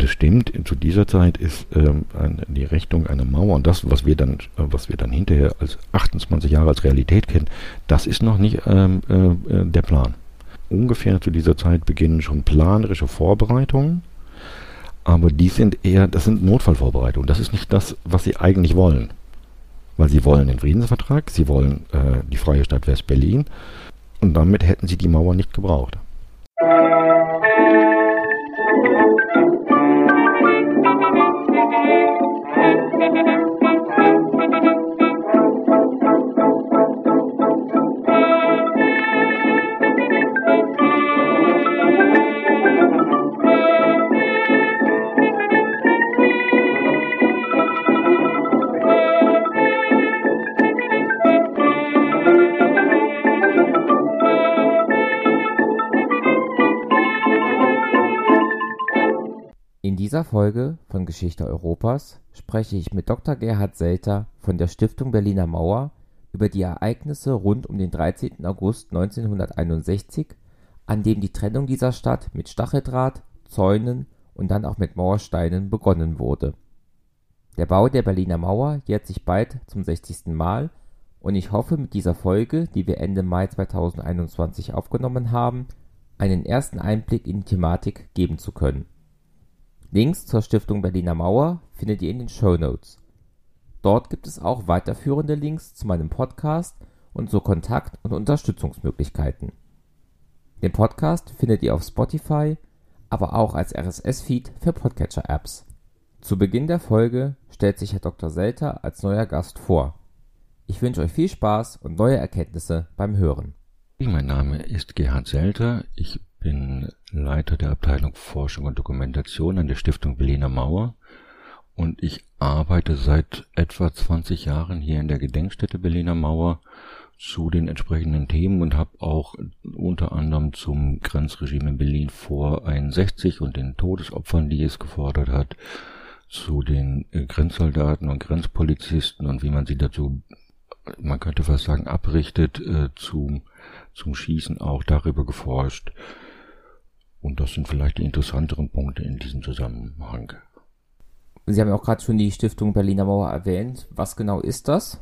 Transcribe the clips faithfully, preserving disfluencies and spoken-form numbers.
es stimmt, zu dieser Zeit ist ähm, eine, die Richtung einer Mauer und das, was wir dann, äh, was wir dann hinterher als achtundzwanzig Jahre als Realität kennen, das ist noch nicht ähm, äh, der Plan. Ungefähr zu dieser Zeit beginnen schon planerische Vorbereitungen, aber die sind eher, das sind Notfallvorbereitungen. Das ist nicht das, was sie eigentlich wollen. Weil sie wollen den Friedensvertrag, sie wollen äh, die freie Stadt West-Berlin und damit hätten sie die Mauer nicht gebraucht. In dieser Folge von Geschichte Europas spreche ich mit Doktor Gerhard Selter von der Stiftung Berliner Mauer über die Ereignisse rund um den dreizehnten August neunzehnhunderteinundsechzig, an dem die Trennung dieser Stadt mit Stacheldraht, Zäunen und dann auch mit Mauersteinen begonnen wurde. Der Bau der Berliner Mauer jährt sich bald zum sechzigsten Mal und ich hoffe mit dieser Folge, die wir Ende Mai zweitausendeinundzwanzig aufgenommen haben, einen ersten Einblick in die Thematik geben zu können. Links zur Stiftung Berliner Mauer findet ihr in den Shownotes. Dort gibt es auch weiterführende Links zu meinem Podcast und zu Kontakt- und Unterstützungsmöglichkeiten. Den Podcast findet ihr auf Spotify, aber auch als R S S-Feed für Podcatcher-Apps. Zu Beginn der Folge stellt sich Herr Doktor Selter als neuer Gast vor. Ich wünsche euch viel Spaß und neue Erkenntnisse beim Hören. Mein Name ist Gerhard Selter. Ich bin Leiter der Abteilung Forschung und Dokumentation an der Stiftung Berliner Mauer und ich arbeite seit etwa zwanzig Jahren hier in der Gedenkstätte Berliner Mauer zu den entsprechenden Themen und habe auch unter anderem zum Grenzregime in Berlin vor einundsechzig und den Todesopfern, die es gefordert hat, zu den Grenzsoldaten und Grenzpolizisten und wie man sie dazu, man könnte fast sagen, abrichtet, äh, zum, zum Schießen auch darüber geforscht. Und das sind vielleicht die interessanteren Punkte in diesem Zusammenhang. Sie haben ja auch gerade schon die Stiftung Berliner Mauer erwähnt. Was genau ist das?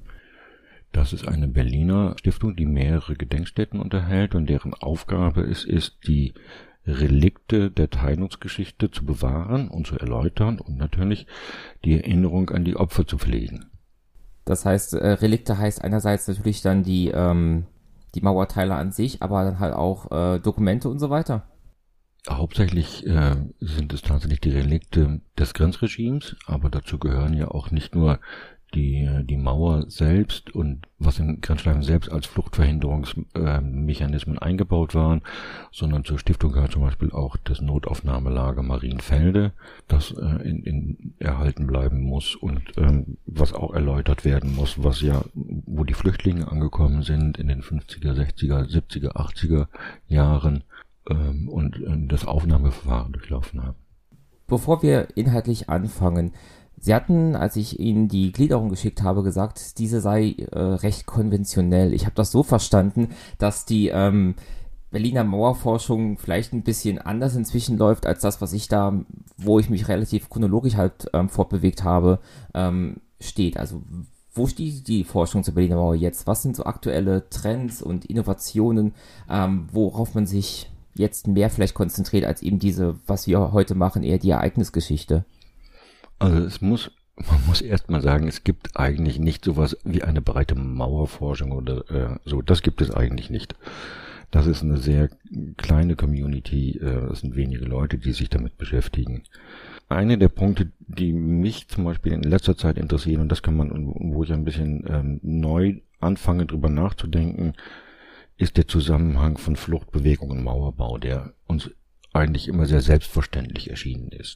Das ist eine Berliner Stiftung, die mehrere Gedenkstätten unterhält und deren Aufgabe es ist, die Relikte der Teilungsgeschichte zu bewahren und zu erläutern und natürlich die Erinnerung an die Opfer zu pflegen. Das heißt, äh, Relikte heißt einerseits natürlich dann die, ähm, die Mauerteile an sich, aber dann halt auch äh, Dokumente und so weiter. Hauptsächlich äh, sind es tatsächlich die Relikte des Grenzregimes, aber dazu gehören ja auch nicht nur die die Mauer selbst und was in Grenzschleifen selbst als Fluchtverhinderungsmechanismen äh, eingebaut waren, sondern zur Stiftung gehört zum Beispiel auch das Notaufnahmelager Marienfelde, das äh, in, in erhalten bleiben muss und ähm, was auch erläutert werden muss, was ja, wo die Flüchtlinge angekommen sind in den fünfziger, sechziger, siebziger, achtziger Jahren ähm, und äh, das Aufnahmeverfahren durchlaufen haben. Bevor wir inhaltlich anfangen, Sie hatten, als ich Ihnen die Gliederung geschickt habe, gesagt, diese sei äh, recht konventionell. Ich habe das so verstanden, dass die ähm, Berliner Mauerforschung vielleicht ein bisschen anders inzwischen läuft, als das, was ich da, wo ich mich relativ chronologisch halt ähm, fortbewegt habe, ähm, steht. Also wo steht die Forschung zur Berliner Mauer jetzt? Was sind so aktuelle Trends und Innovationen, ähm, worauf man sich jetzt mehr vielleicht konzentriert, als eben diese, was wir heute machen, eher die Ereignisgeschichte? Also es muss, man muss erst mal sagen, es gibt eigentlich nicht sowas wie eine breite Mauerforschung oder äh, so. Das gibt es eigentlich nicht. Das ist eine sehr kleine Community. Äh, es sind wenige Leute, die sich damit beschäftigen. Eine der Punkte, die mich zum Beispiel in letzter Zeit interessieren, und das kann man, wo ich ein bisschen ähm, neu anfange, drüber nachzudenken, ist der Zusammenhang von Fluchtbewegung und Mauerbau, der uns eigentlich immer sehr selbstverständlich erschienen ist.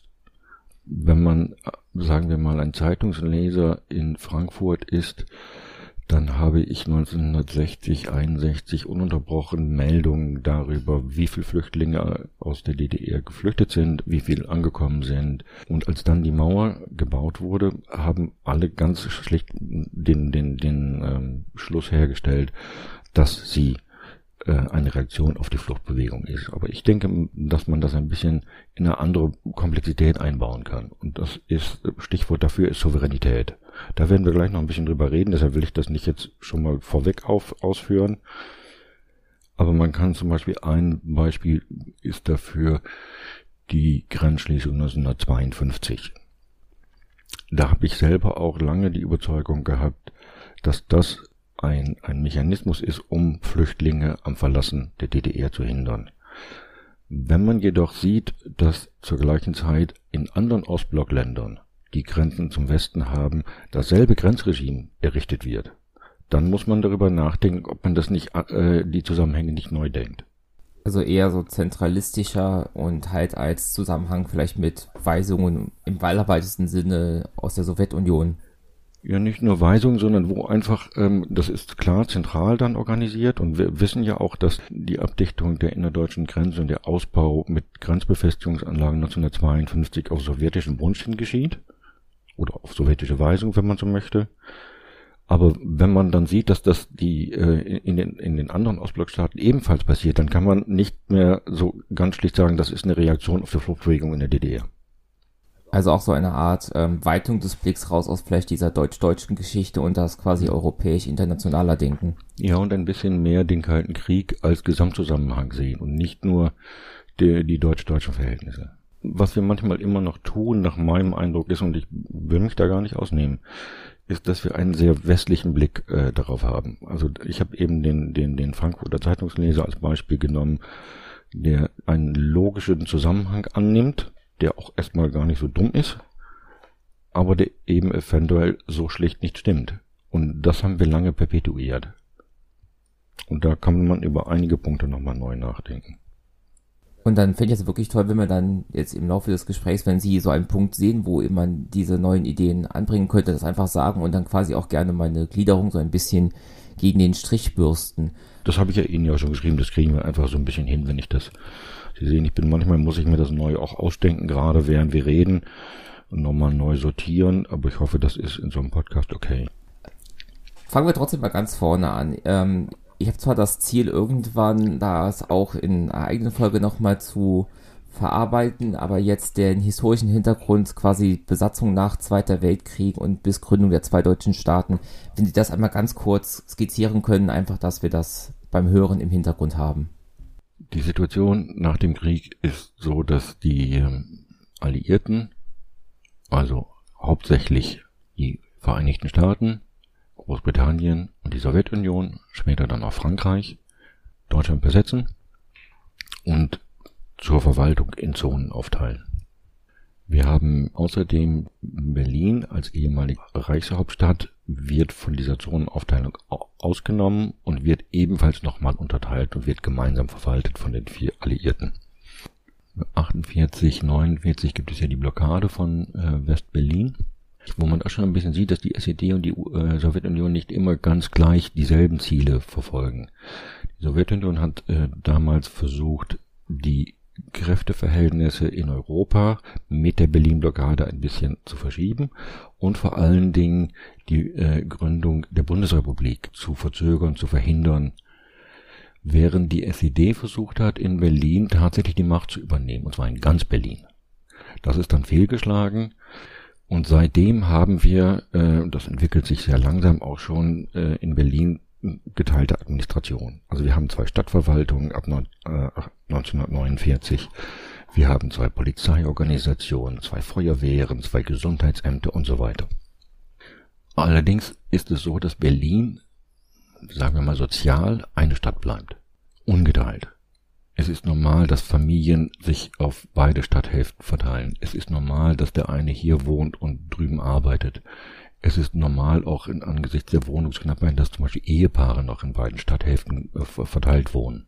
Wenn man, sagen wir mal, ein Zeitungsleser in Frankfurt ist, dann habe ich neunzehnhundertsechzig, einundsechzig ununterbrochen Meldungen darüber, wie viele Flüchtlinge aus der D D R geflüchtet sind, wie viele angekommen sind. Und als dann die Mauer gebaut wurde, haben alle ganz schlicht den, den, den ähm, Schluss hergestellt, dass sie äh, eine Reaktion auf die Fluchtbewegung ist. Aber ich denke, dass man das ein bisschen in eine andere Komplexität einbauen kann. Und das ist, Stichwort dafür ist Souveränität. Da werden wir gleich noch ein bisschen drüber reden, deshalb will ich das nicht jetzt schon mal vorweg auf, ausführen. Aber man kann zum Beispiel, ein Beispiel ist dafür die Grenzschließung neunzehnhundertzweiundfünfzig. Da habe ich selber auch lange die Überzeugung gehabt, dass das ein, ein Mechanismus ist, um Flüchtlinge am Verlassen der D D R zu hindern. Wenn man jedoch sieht, dass zur gleichen Zeit in anderen Ostblockländern, die Grenzen zum Westen haben, dasselbe Grenzregime errichtet wird, dann muss man darüber nachdenken, ob man das nicht, äh, die Zusammenhänge nicht neu denkt. Also eher so zentralistischer und halt als Zusammenhang vielleicht mit Weisungen im allerweitesten Sinne aus der Sowjetunion. Ja, nicht nur Weisungen, sondern wo einfach, ähm, das ist klar zentral dann organisiert, und wir wissen ja auch, dass die Abdichtung der innerdeutschen Grenze und der Ausbau mit Grenzbefestigungsanlagen neunzehnhundertzweiundfünfzig auf sowjetischem Wunsch hin geschieht oder auf sowjetische Weisung, wenn man so möchte. Aber wenn man dann sieht, dass das die äh, in den in den anderen Ostblockstaaten ebenfalls passiert, dann kann man nicht mehr so ganz schlicht sagen, das ist eine Reaktion auf die Fluchtbewegung in der D D R. Also auch so eine Art ähm, Weitung des Blicks raus aus vielleicht dieser deutsch-deutschen Geschichte und das quasi europäisch-internationaler Denken. Ja, und ein bisschen mehr den Kalten Krieg als Gesamtzusammenhang sehen und nicht nur die, die deutsch-deutschen Verhältnisse. Was wir manchmal immer noch tun, nach meinem Eindruck ist, und ich will mich da gar nicht ausnehmen, ist, dass wir einen sehr westlichen Blick äh, darauf haben. Also ich habe eben den, den, den Frankfurter Zeitungsleser als Beispiel genommen, der einen logischen Zusammenhang annimmt, der auch erstmal gar nicht so dumm ist, aber der eben eventuell so schlicht nicht stimmt. Und das haben wir lange perpetuiert. Und da kann man über einige Punkte nochmal neu nachdenken. Und dann fände ich es wirklich toll, wenn wir dann jetzt im Laufe des Gesprächs, wenn Sie so einen Punkt sehen, wo man diese neuen Ideen anbringen könnte, das einfach sagen und dann quasi auch gerne meine Gliederung so ein bisschen gegen den Strich bürsten. Das habe ich ja Ihnen ja schon geschrieben, das kriegen wir einfach so ein bisschen hin, wenn ich das... Sie sehen, ich bin manchmal, muss ich mir das neu auch ausdenken, gerade während wir reden und nochmal neu sortieren, aber ich hoffe, das ist in so einem Podcast okay. Fangen wir trotzdem mal ganz vorne an. Ähm, ich habe zwar das Ziel, irgendwann das auch in einer eigenen Folge nochmal zu verarbeiten, aber jetzt den historischen Hintergrund, quasi Besatzung nach Zweiter Weltkrieg und bis Gründung der zwei deutschen Staaten, wenn Sie das einmal ganz kurz skizzieren können, einfach, dass wir das beim Hören im Hintergrund haben. Die Situation nach dem Krieg ist so, dass die Alliierten, also hauptsächlich die Vereinigten Staaten, Großbritannien und die Sowjetunion, später dann auch Frankreich, Deutschland besetzen und zur Verwaltung in Zonen aufteilen. Wir haben außerdem Berlin als ehemalige Reichshauptstadt wird von dieser Zonenaufteilung ausgenommen und wird ebenfalls nochmal unterteilt und wird gemeinsam verwaltet von den vier Alliierten. achtundvierzig, neunundvierzig gibt es ja die Blockade von äh, West-Berlin, wo man auch schon ein bisschen sieht, dass die S E D und die äh, Sowjetunion nicht immer ganz gleich dieselben Ziele verfolgen. Die Sowjetunion hat äh, damals versucht, die Kräfteverhältnisse in Europa mit der Berlin-Blockade ein bisschen zu verschieben und vor allen Dingen die äh, Gründung der Bundesrepublik zu verzögern, zu verhindern, während die S E D versucht hat, in Berlin tatsächlich die Macht zu übernehmen, und zwar in ganz Berlin. Das ist dann fehlgeschlagen und seitdem haben wir, äh, das entwickelt sich sehr langsam auch schon äh, in Berlin, geteilte Administration. Also wir haben zwei Stadtverwaltungen ab neunzehnhundertneunundvierzig, wir haben zwei Polizeiorganisationen, zwei Feuerwehren, zwei Gesundheitsämter und so weiter. Allerdings ist es so, dass Berlin, sagen wir mal sozial, eine Stadt bleibt. Ungeteilt. Es ist normal, dass Familien sich auf beide Stadthälften verteilen. Es ist normal, dass der eine hier wohnt und drüben arbeitet. Es ist normal auch in, angesichts der Wohnungsknappheit, dass zum Beispiel Ehepaare noch in beiden Stadthälften äh, verteilt wohnen.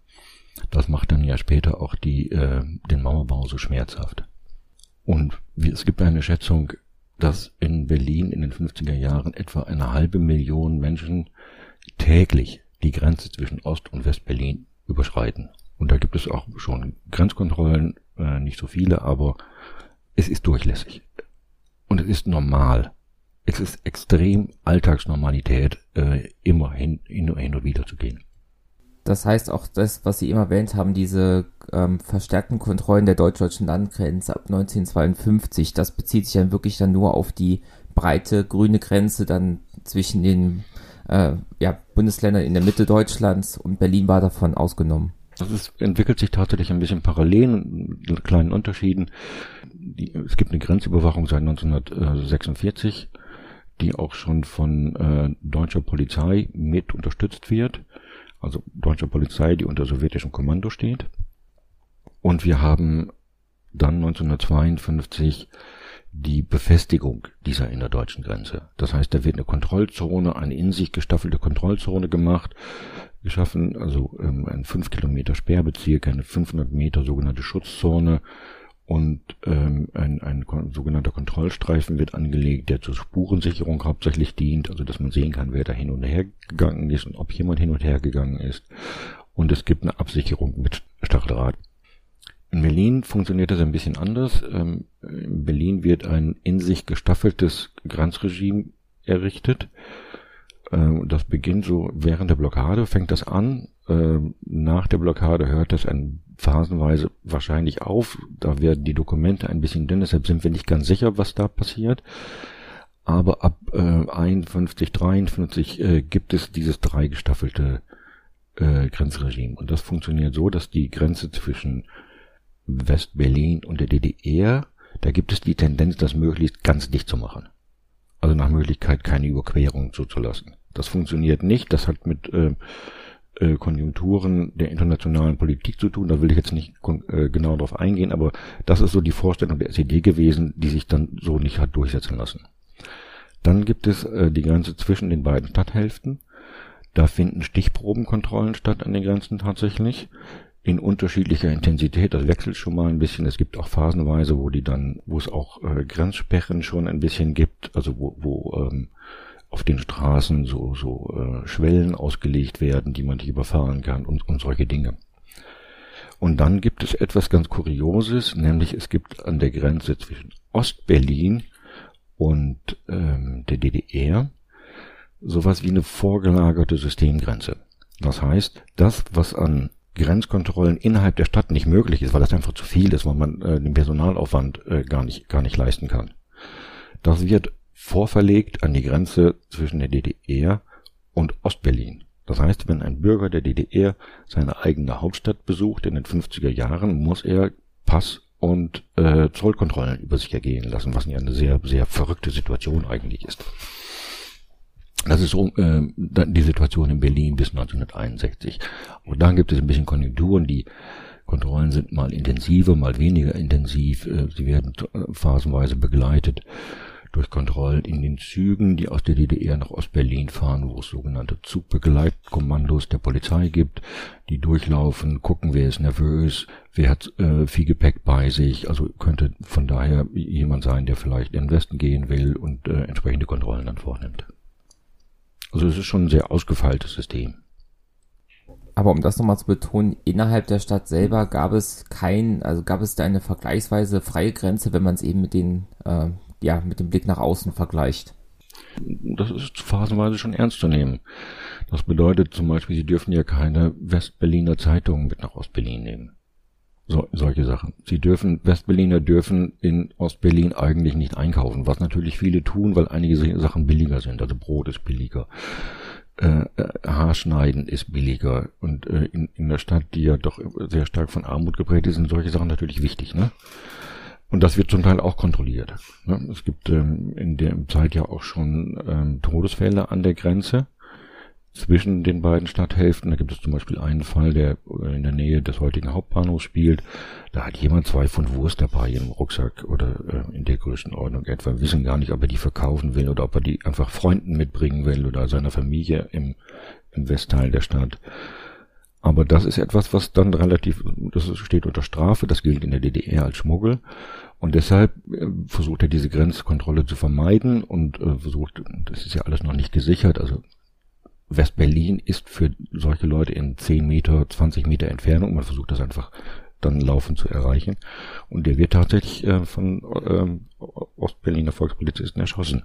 Das macht dann ja später auch die, äh, den Mauerbau so schmerzhaft. Und wie, es gibt eine Schätzung, dass in Berlin in den fünfziger Jahren etwa eine halbe Million Menschen täglich die Grenze zwischen Ost- und West-Berlin überschreiten. Und da gibt es auch schon Grenzkontrollen, äh, nicht so viele, aber es ist durchlässig. Und es ist normal. Es ist extrem Alltagsnormalität, äh, immer hin, hin, hin und wieder zu gehen. Das heißt auch das, was Sie eben erwähnt haben, diese ähm, verstärkten Kontrollen der deutsch-deutschen Landgrenze ab neunzehnhundertzweiundfünfzig, das bezieht sich dann wirklich dann nur auf die breite grüne Grenze dann zwischen den äh, ja, Bundesländern in der Mitte Deutschlands, und Berlin war davon ausgenommen. Das ist, entwickelt sich tatsächlich ein bisschen parallel mit kleinen Unterschieden. Die, es gibt eine Grenzüberwachung seit neunzehnhundertsechsundvierzig, die auch schon von äh, deutscher Polizei mit unterstützt wird. Also deutsche Polizei, die unter sowjetischem Kommando steht. Und wir haben dann neunzehnhundertzweiundfünfzig die Befestigung dieser innerdeutschen Grenze. Das heißt, da wird eine Kontrollzone, eine in sich gestaffelte Kontrollzone gemacht, geschaffen, also ähm, ein fünf Kilometer Sperrbezirk, eine fünfhundert Meter sogenannte Schutzzone und ähm, ein, ein kon- sogenannter Kontrollstreifen wird angelegt, der zur Spurensicherung hauptsächlich dient, also dass man sehen kann, wer da hin und her gegangen ist und ob jemand hin und her gegangen ist. Und es gibt eine Absicherung mit Stacheldraht. In Berlin funktioniert das ein bisschen anders. Ähm, in Berlin wird ein in sich gestaffeltes Grenzregime errichtet. Ähm, das beginnt so während der Blockade, fängt das an. Ähm, nach der Blockade hört das ein phasenweise wahrscheinlich auf. Da werden die Dokumente ein bisschen dünn, deshalb sind wir nicht ganz sicher, was da passiert. Aber ab äh, einundfünfzig, dreiundfünfzig äh, gibt es dieses drei gestaffelte äh, Grenzregime. Und das funktioniert so, dass die Grenze zwischen West-Berlin und der D D R, da gibt es die Tendenz, das möglichst ganz dicht zu machen. Also nach Möglichkeit keine Überquerung zuzulassen. Das funktioniert nicht, das hat mit äh, äh, Konjunkturen der internationalen Politik zu tun, da will ich jetzt nicht äh, genau darauf eingehen, aber das ist so die Vorstellung der S E D gewesen, die sich dann so nicht hat durchsetzen lassen. Dann gibt es äh, die Grenze zwischen den beiden Stadthälften. Da finden Stichprobenkontrollen statt an den Grenzen tatsächlich. In unterschiedlicher Intensität, das wechselt schon mal ein bisschen. Es gibt auch phasenweise, wo die dann, wo es auch äh, Grenzsperren schon ein bisschen gibt, also wo, wo ähm, auf den Straßen so so äh, Schwellen ausgelegt werden, die man nicht überfahren kann und, und solche Dinge. Und dann gibt es etwas ganz Kurioses, nämlich es gibt an der Grenze zwischen Ostberlin und ähm, der D D R sowas wie eine vorgelagerte Systemgrenze. Das heißt, das, was an Grenzkontrollen innerhalb der Stadt nicht möglich ist, weil das einfach zu viel ist, weil man äh, den Personalaufwand äh, gar nicht gar nicht leisten kann. Das wird vorverlegt an die Grenze zwischen der D D R und Ostberlin. Das heißt, wenn ein Bürger der D D R seine eigene Hauptstadt besucht in den fünfziger Jahren, muss er Pass und äh, Zollkontrollen über sich ergehen lassen, was ja eine sehr sehr verrückte Situation eigentlich ist. Das ist so äh, die Situation in Berlin bis neunzehnhunderteinundsechzig. Und dann gibt es ein bisschen Konjunkturen. Die Kontrollen sind mal intensiver, mal weniger intensiv. Äh, sie werden äh, phasenweise begleitet durch Kontrollen in den Zügen, die aus der D D R nach Ostberlin fahren, wo es sogenannte Zugbegleitkommandos der Polizei gibt, die durchlaufen, gucken, wer ist nervös, wer hat äh, viel Gepäck bei sich. Also könnte von daher jemand sein, der vielleicht in den Westen gehen will und äh, entsprechende Kontrollen dann vornimmt. Also es ist schon ein sehr ausgefeiltes System. Aber um das nochmal zu betonen, innerhalb der Stadt selber gab es kein, also gab es da eine vergleichsweise freie Grenze, wenn man es eben mit den, äh, ja, mit dem Blick nach außen vergleicht. Das ist phasenweise schon ernst zu nehmen. Das bedeutet zum Beispiel, Sie dürfen ja keine Westberliner Zeitungen mit nach Ostberlin nehmen. So, solche Sachen. Sie dürfen, Westberliner dürfen in Ostberlin eigentlich nicht einkaufen, was natürlich viele tun, weil einige Sachen billiger sind. Also Brot ist billiger, äh, Haarschneiden ist billiger und äh, in, in der Stadt, die ja doch sehr stark von Armut geprägt ist, sind solche Sachen natürlich wichtig, ne? Und das wird zum Teil auch kontrolliert. Ne? Es gibt ähm, in der Zeit ja auch schon ähm, Todesfälle an der Grenze zwischen den beiden Stadthälften. Da gibt es zum Beispiel einen Fall, der in der Nähe des heutigen Hauptbahnhofs spielt. Da hat jemand zwei Pfund Wurst dabei im Rucksack oder äh, in der Größenordnung etwa. Wir wissen gar nicht, ob er die verkaufen will oder ob er die einfach Freunden mitbringen will oder seiner Familie im, im Westteil der Stadt. Aber das ist etwas, was dann relativ, das steht unter Strafe, das gilt in der D D R als Schmuggel. Und deshalb äh, versucht er diese Grenzkontrolle zu vermeiden und äh, versucht, das ist ja alles noch nicht gesichert, also West-Berlin ist für solche Leute in zehn Meter, zwanzig Meter Entfernung. Man versucht das einfach dann laufend zu erreichen. Und der wird tatsächlich äh, von ähm, Ostberliner Volkspolizisten erschossen.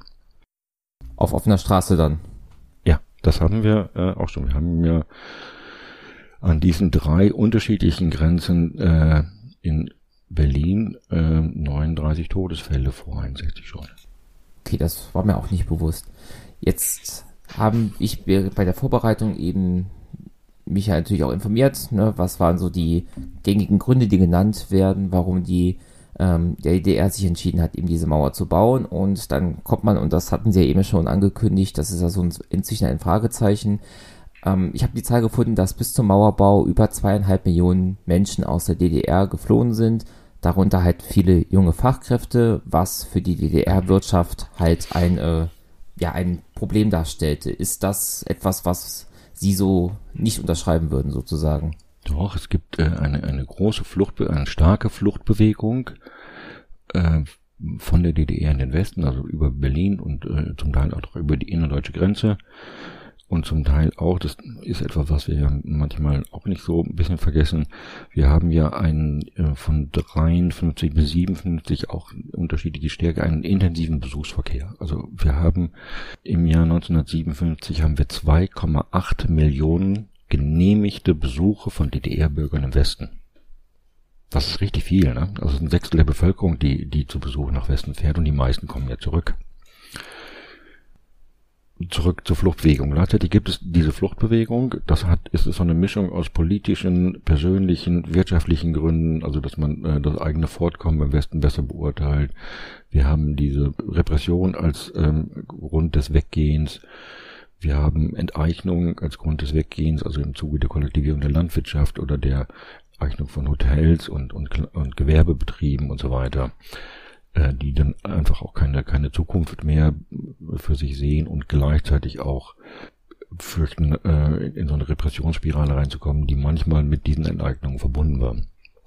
Auf offener Straße dann? Ja, das haben wir äh, auch schon. Wir haben ja An diesen drei unterschiedlichen Grenzen äh, in Berlin äh, neununddreißig Todesfälle vor einundsechzig schon. Okay, das war mir auch nicht bewusst. Jetzt haben ich bei der Vorbereitung eben mich ja natürlich auch informiert, ne, was waren so die gängigen Gründe, die genannt werden, warum die ähm, der D D R sich entschieden hat, eben diese Mauer zu bauen. Und dann kommt man, und das hatten sie ja eben schon angekündigt, das ist ja so ein, inzwischen ein Fragezeichen. Ähm, ich habe die Zahl gefunden, dass bis zum Mauerbau über zweieinhalb Millionen Menschen aus der D D R geflohen sind, darunter halt viele junge Fachkräfte, was für die D D R-Wirtschaft halt ein, äh, ja, ein Problem darstellte. Ist das etwas, was Sie so nicht unterschreiben würden, sozusagen? Doch, es gibt äh, eine, eine große Flucht, eine starke Fluchtbewegung äh, von der D D R in den Westen, also über Berlin und äh, zum Teil auch über die innerdeutsche Grenze. Und zum Teil auch, das ist etwas, was wir ja manchmal auch nicht so ein bisschen vergessen, wir haben ja einen äh, von dreiundfünfzig bis siebenundfünfzig auch unterschiedliche Stärke, einen intensiven Besuchsverkehr. Also wir haben im Jahr neunzehnhundertsiebenundfünfzig haben wir zwei Komma acht Millionen genehmigte Besuche von D D R-Bürgern im Westen. Das ist richtig viel, ne? Also ein Sechstel der Bevölkerung, die, die zu Besuch nach Westen fährt, und die meisten kommen ja zurück. Zurück zur Fluchtbewegung. Gleichzeitig gibt es diese Fluchtbewegung, das hat, ist so eine Mischung aus politischen, persönlichen, wirtschaftlichen Gründen, also dass man äh, das eigene Fortkommen im Westen besser beurteilt. Wir haben diese Repression als ähm, Grund des Weggehens. Wir haben Enteignung als Grund des Weggehens, also im Zuge der Kollektivierung der Landwirtschaft oder der Eignung von Hotels und, und, und Gewerbebetrieben und so weiter, die dann einfach auch keine keine Zukunft mehr für sich sehen und gleichzeitig auch fürchten, äh, in so eine Repressionsspirale reinzukommen, die manchmal mit diesen Enteignungen verbunden war.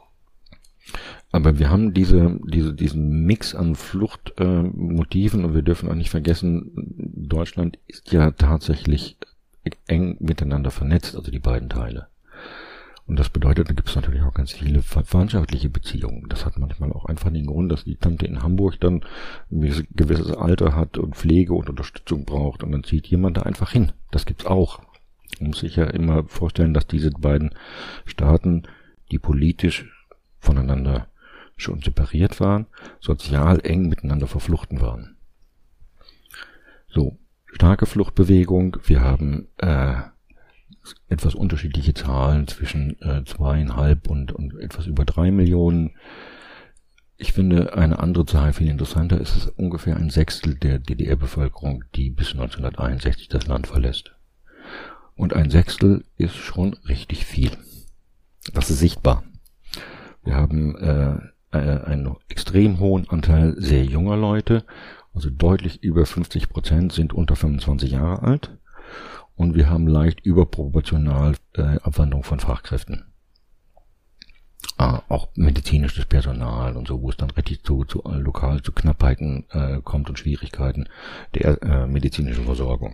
Aber wir haben diese diese diesen Mix an Fluchtmotiven äh, und wir dürfen auch nicht vergessen, Deutschland ist ja tatsächlich eng miteinander vernetzt, also die beiden Teile. Und das bedeutet, da gibt es natürlich auch ganz viele verwandtschaftliche Beziehungen. Das hat manchmal auch einfach den Grund, dass die Tante in Hamburg dann ein gewisses Alter hat und Pflege und Unterstützung braucht und dann zieht jemand da einfach hin. Das gibt's auch. Man muss sich ja immer vorstellen, dass diese beiden Staaten, die politisch voneinander schon separiert waren, sozial eng miteinander verflochten waren. So, starke Fluchtbewegung. Wir haben äh, etwas unterschiedliche Zahlen zwischen äh, zweieinhalb und, und etwas über drei Millionen. Ich finde, eine andere Zahl viel interessanter ist, es ungefähr ein Sechstel der D D R-Bevölkerung, die bis neunzehnhunderteinundsechzig das Land verlässt. Und ein Sechstel ist schon richtig viel. Das ist sichtbar. Wir haben äh, einen extrem hohen Anteil sehr junger Leute, also deutlich über fünfzig Prozent sind unter fünfundzwanzig Jahre alt. Und wir haben leicht überproportional äh, Abwanderung von Fachkräften. Ah, auch medizinisches Personal und so, wo es dann richtig zu, zu äh, lokal zu Knappheiten äh, kommt und Schwierigkeiten der äh, medizinischen Versorgung.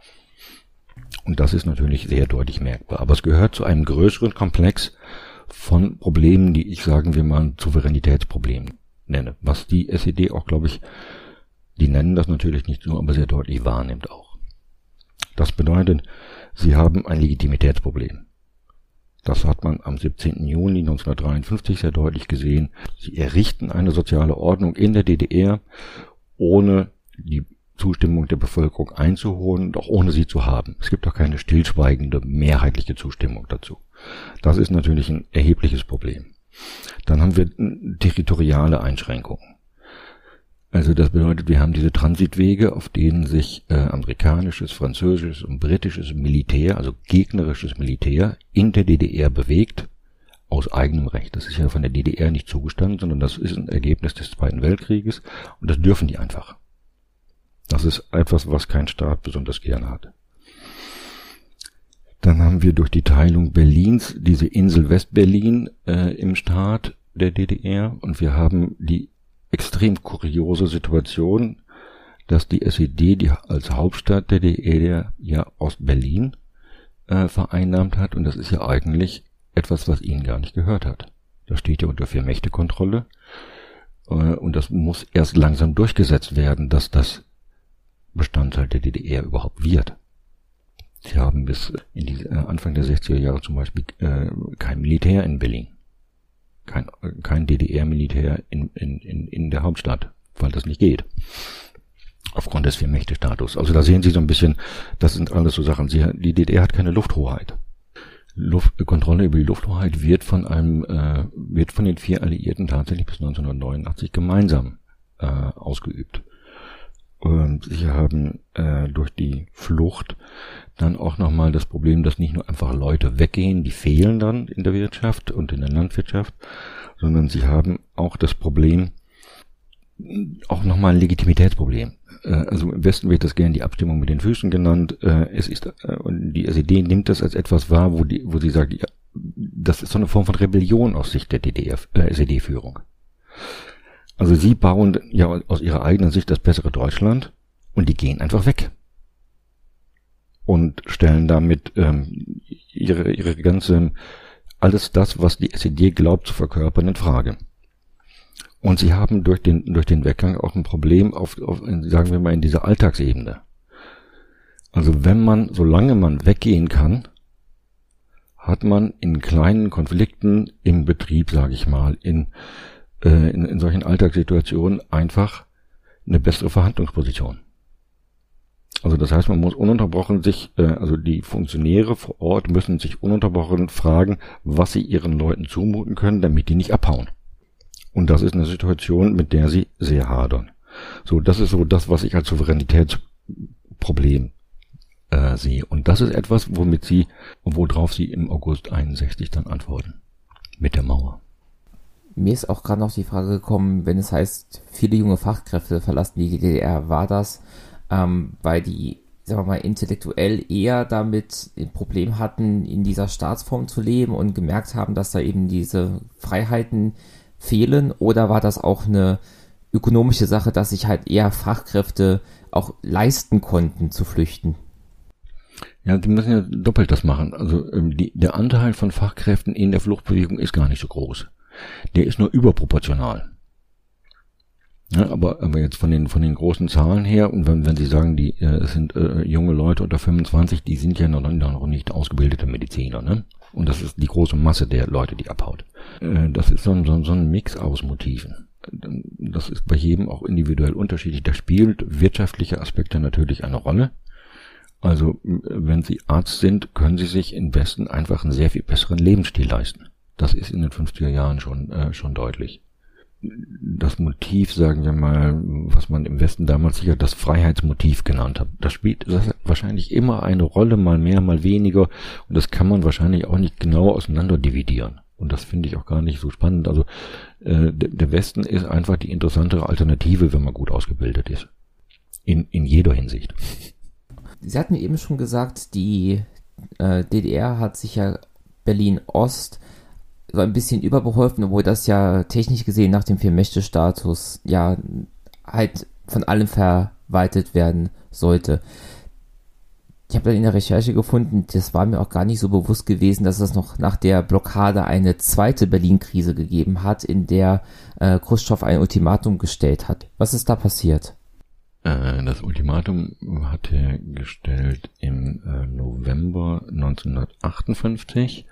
Und das ist natürlich sehr deutlich merkbar. Aber es gehört zu einem größeren Komplex von Problemen, die ich, sagen wir mal, ein Souveränitätsproblem nenne. Was die S E D auch, glaube ich, die nennen das natürlich nicht so, aber sehr deutlich wahrnimmt auch. Das bedeutet, sie haben ein Legitimitätsproblem. Das hat man am siebzehnten Juni neunzehnhundertdreiundfünfzig sehr deutlich gesehen. Sie errichten eine soziale Ordnung in der D D R, ohne die Zustimmung der Bevölkerung einzuholen, doch ohne sie zu haben. Es gibt auch keine stillschweigende, mehrheitliche Zustimmung dazu. Das ist natürlich ein erhebliches Problem. Dann haben wir territoriale Einschränkungen. Also das bedeutet, wir haben diese Transitwege, auf denen sich äh, amerikanisches, französisches und britisches Militär, also gegnerisches Militär, in der D D R bewegt, aus eigenem Recht. Das ist ja von der D D R nicht zugestanden, sondern das ist ein Ergebnis des Zweiten Weltkrieges und das dürfen die einfach. Das ist etwas, was kein Staat besonders gerne hat. Dann haben wir durch die Teilung Berlins diese Insel Westberlin äh, im Staat der D D R und wir haben die extrem kuriose Situation, dass die S E D die als Hauptstadt der D D R ja Ost-Berlin äh, vereinnahmt hat und das ist ja eigentlich etwas, was ihnen gar nicht gehört hat. Das steht ja unter Vier-Mächte-Kontrolle äh, und das muss erst langsam durchgesetzt werden, dass das Bestandteil der D D R überhaupt wird. Sie haben bis in die, äh, Anfang der sechziger Jahre zum Beispiel äh, kein Militär in Berlin. Kein, kein D D R-Militär in, in, in, in der Hauptstadt, weil das nicht geht. Aufgrund des Vier-Mächte-Status. Also da sehen Sie so ein bisschen, das sind alles so Sachen. Sie, die D D R hat keine Lufthoheit. Luft, Kontrolle über die Lufthoheit wird von einem, äh, wird von den vier Alliierten tatsächlich bis neunzehnhundertneunundachtzig gemeinsam äh, ausgeübt. Und sie haben äh, durch die Flucht dann auch nochmal das Problem, dass nicht nur einfach Leute weggehen, die fehlen dann in der Wirtschaft und in der Landwirtschaft, sondern sie haben auch das Problem, auch nochmal ein Legitimitätsproblem. Äh, also im Westen wird das gerne die Abstimmung mit den Füßen genannt. Äh, es ist äh, und die S E D nimmt das als etwas wahr, wo die, wo sie sagt, ja, das ist so eine Form von Rebellion aus Sicht der D D R, äh, S E D-Führung. Also sie bauen ja aus ihrer eigenen Sicht das bessere Deutschland und die gehen einfach weg und stellen damit ähm, ihre ihre ganze alles das, was die S E D glaubt zu verkörpern, in Frage. Und sie haben durch den durch den Weggang auch ein Problem auf, auf sagen wir mal in dieser Alltagsebene. Also wenn man, solange man weggehen kann, hat man in kleinen Konflikten im Betrieb, sage ich mal, in In, in solchen Alltagssituationen einfach eine bessere Verhandlungsposition. Also das heißt, man muss ununterbrochen sich, äh, also die Funktionäre vor Ort müssen sich ununterbrochen fragen, was sie ihren Leuten zumuten können, damit die nicht abhauen. Und das ist eine Situation, mit der sie sehr hadern. So, das ist so das, was ich als Souveränitätsproblem äh, sehe. Und das ist etwas, womit sie, worauf sie im August einundsechzig dann antworten. Mit der Mauer. Mir ist auch gerade noch die Frage gekommen, wenn es heißt, viele junge Fachkräfte verlassen die D D R, war das, ähm, weil die, sagen wir mal, intellektuell eher damit ein Problem hatten, in dieser Staatsform zu leben und gemerkt haben, dass da eben diese Freiheiten fehlen, oder war das auch eine ökonomische Sache, dass sich halt eher Fachkräfte auch leisten konnten, zu flüchten? Ja, die müssen ja doppelt das machen. Also ähm, die, der Anteil von Fachkräften in der Fluchtbewegung ist gar nicht so groß. Der ist nur überproportional. Ja, aber, aber jetzt von den, von den großen Zahlen her, und wenn, wenn Sie sagen, die, äh, es sind, äh, junge Leute unter fünfundzwanzig, die sind ja noch, noch nicht ausgebildete Mediziner, ne? Und das ist die große Masse der Leute, die abhaut. Äh, das ist so ein, so, so ein Mix aus Motiven. Das ist bei jedem auch individuell unterschiedlich. Da spielt wirtschaftliche Aspekte natürlich eine Rolle. Also, wenn Sie Arzt sind, können Sie sich im Westen einfach einen sehr viel besseren Lebensstil leisten. Das ist in den fünfziger Jahren schon äh, schon deutlich. Das Motiv, sagen wir mal, was man im Westen damals sicher das Freiheitsmotiv genannt hat, das spielt das hat wahrscheinlich immer eine Rolle, mal mehr, mal weniger. Und das kann man wahrscheinlich auch nicht genau auseinander dividieren. Und das finde ich auch gar nicht so spannend. Also äh, der Westen ist einfach die interessantere Alternative, wenn man gut ausgebildet ist. In in jeder Hinsicht. Sie hatten eben schon gesagt, die äh, D D R hat sich ja Berlin-Ost so ein bisschen überbeholfen, obwohl das ja technisch gesehen nach dem Vier-Mächte-Status ja halt von allem verwaltet werden sollte. Ich habe dann in der Recherche gefunden, das war mir auch gar nicht so bewusst gewesen, dass es noch nach der Blockade eine zweite Berlin-Krise gegeben hat, in der äh, Chruschtschow ein Ultimatum gestellt hat. Was ist da passiert? Das Ultimatum hat er gestellt im äh, November neunzehnhundertachtundfünfzig.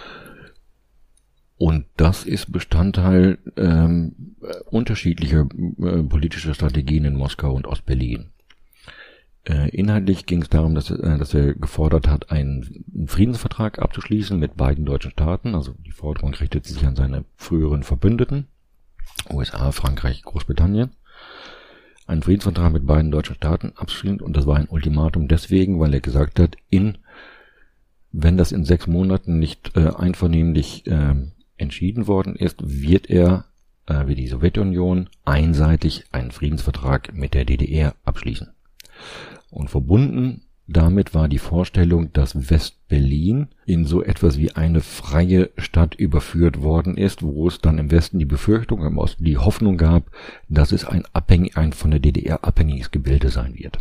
Und das ist Bestandteil ähm, unterschiedlicher äh, politischer Strategien in Moskau und Ostberlin. Äh, inhaltlich ging es darum, dass, äh, dass er gefordert hat, einen, einen Friedensvertrag abzuschließen mit beiden deutschen Staaten. Also die Forderung richtete sich an seine früheren Verbündeten, U S A, Frankreich, Großbritannien. Einen Friedensvertrag mit beiden deutschen Staaten abschließen, und das war ein Ultimatum deswegen, weil er gesagt hat, in wenn das in sechs Monaten nicht äh, einvernehmlich äh, entschieden worden ist, wird er, äh, wie die Sowjetunion, einseitig einen Friedensvertrag mit der D D R abschließen. Und verbunden damit war die Vorstellung, dass West-Berlin in so etwas wie eine freie Stadt überführt worden ist, wo es dann im Westen die Befürchtung, im Osten die Hoffnung gab, dass es ein, abhängig, ein von der D D R abhängiges Gebilde sein wird.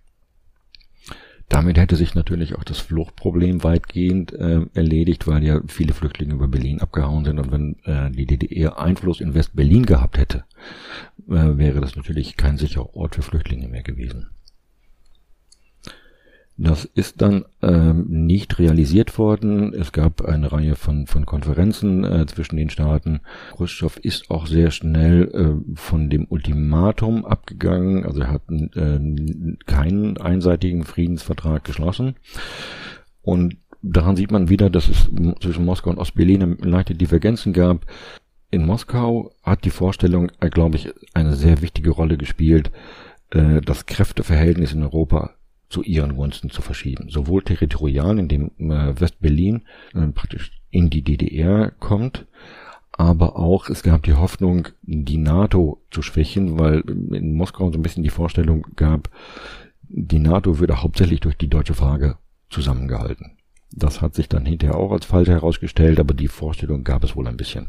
Damit hätte sich natürlich auch das Fluchtproblem weitgehend äh, erledigt, weil ja viele Flüchtlinge über Berlin abgehauen sind, und wenn äh, die D D R Einfluss in West-Berlin gehabt hätte, äh, wäre das natürlich kein sicherer Ort für Flüchtlinge mehr gewesen. Das ist dann ähm, nicht realisiert worden. Es gab eine Reihe von von Konferenzen äh, zwischen den Staaten. Chruschtschow ist auch sehr schnell äh, von dem Ultimatum abgegangen. Also er hat äh, keinen einseitigen Friedensvertrag geschlossen. Und daran sieht man wieder, dass es zwischen Moskau und Ostberlin leichte Divergenzen gab. In Moskau hat die Vorstellung, äh, glaube ich, eine sehr wichtige Rolle gespielt, äh, das Kräfteverhältnis in Europa zu ihren Gunsten zu verschieben. Sowohl territorial, indem äh, West-Berlin äh, praktisch in die D D R kommt, aber auch es gab die Hoffnung, die NATO zu schwächen, weil in Moskau so ein bisschen die Vorstellung gab, die NATO würde hauptsächlich durch die deutsche Frage zusammengehalten. Das hat sich dann hinterher auch als falsch herausgestellt, aber die Vorstellung gab es wohl ein bisschen.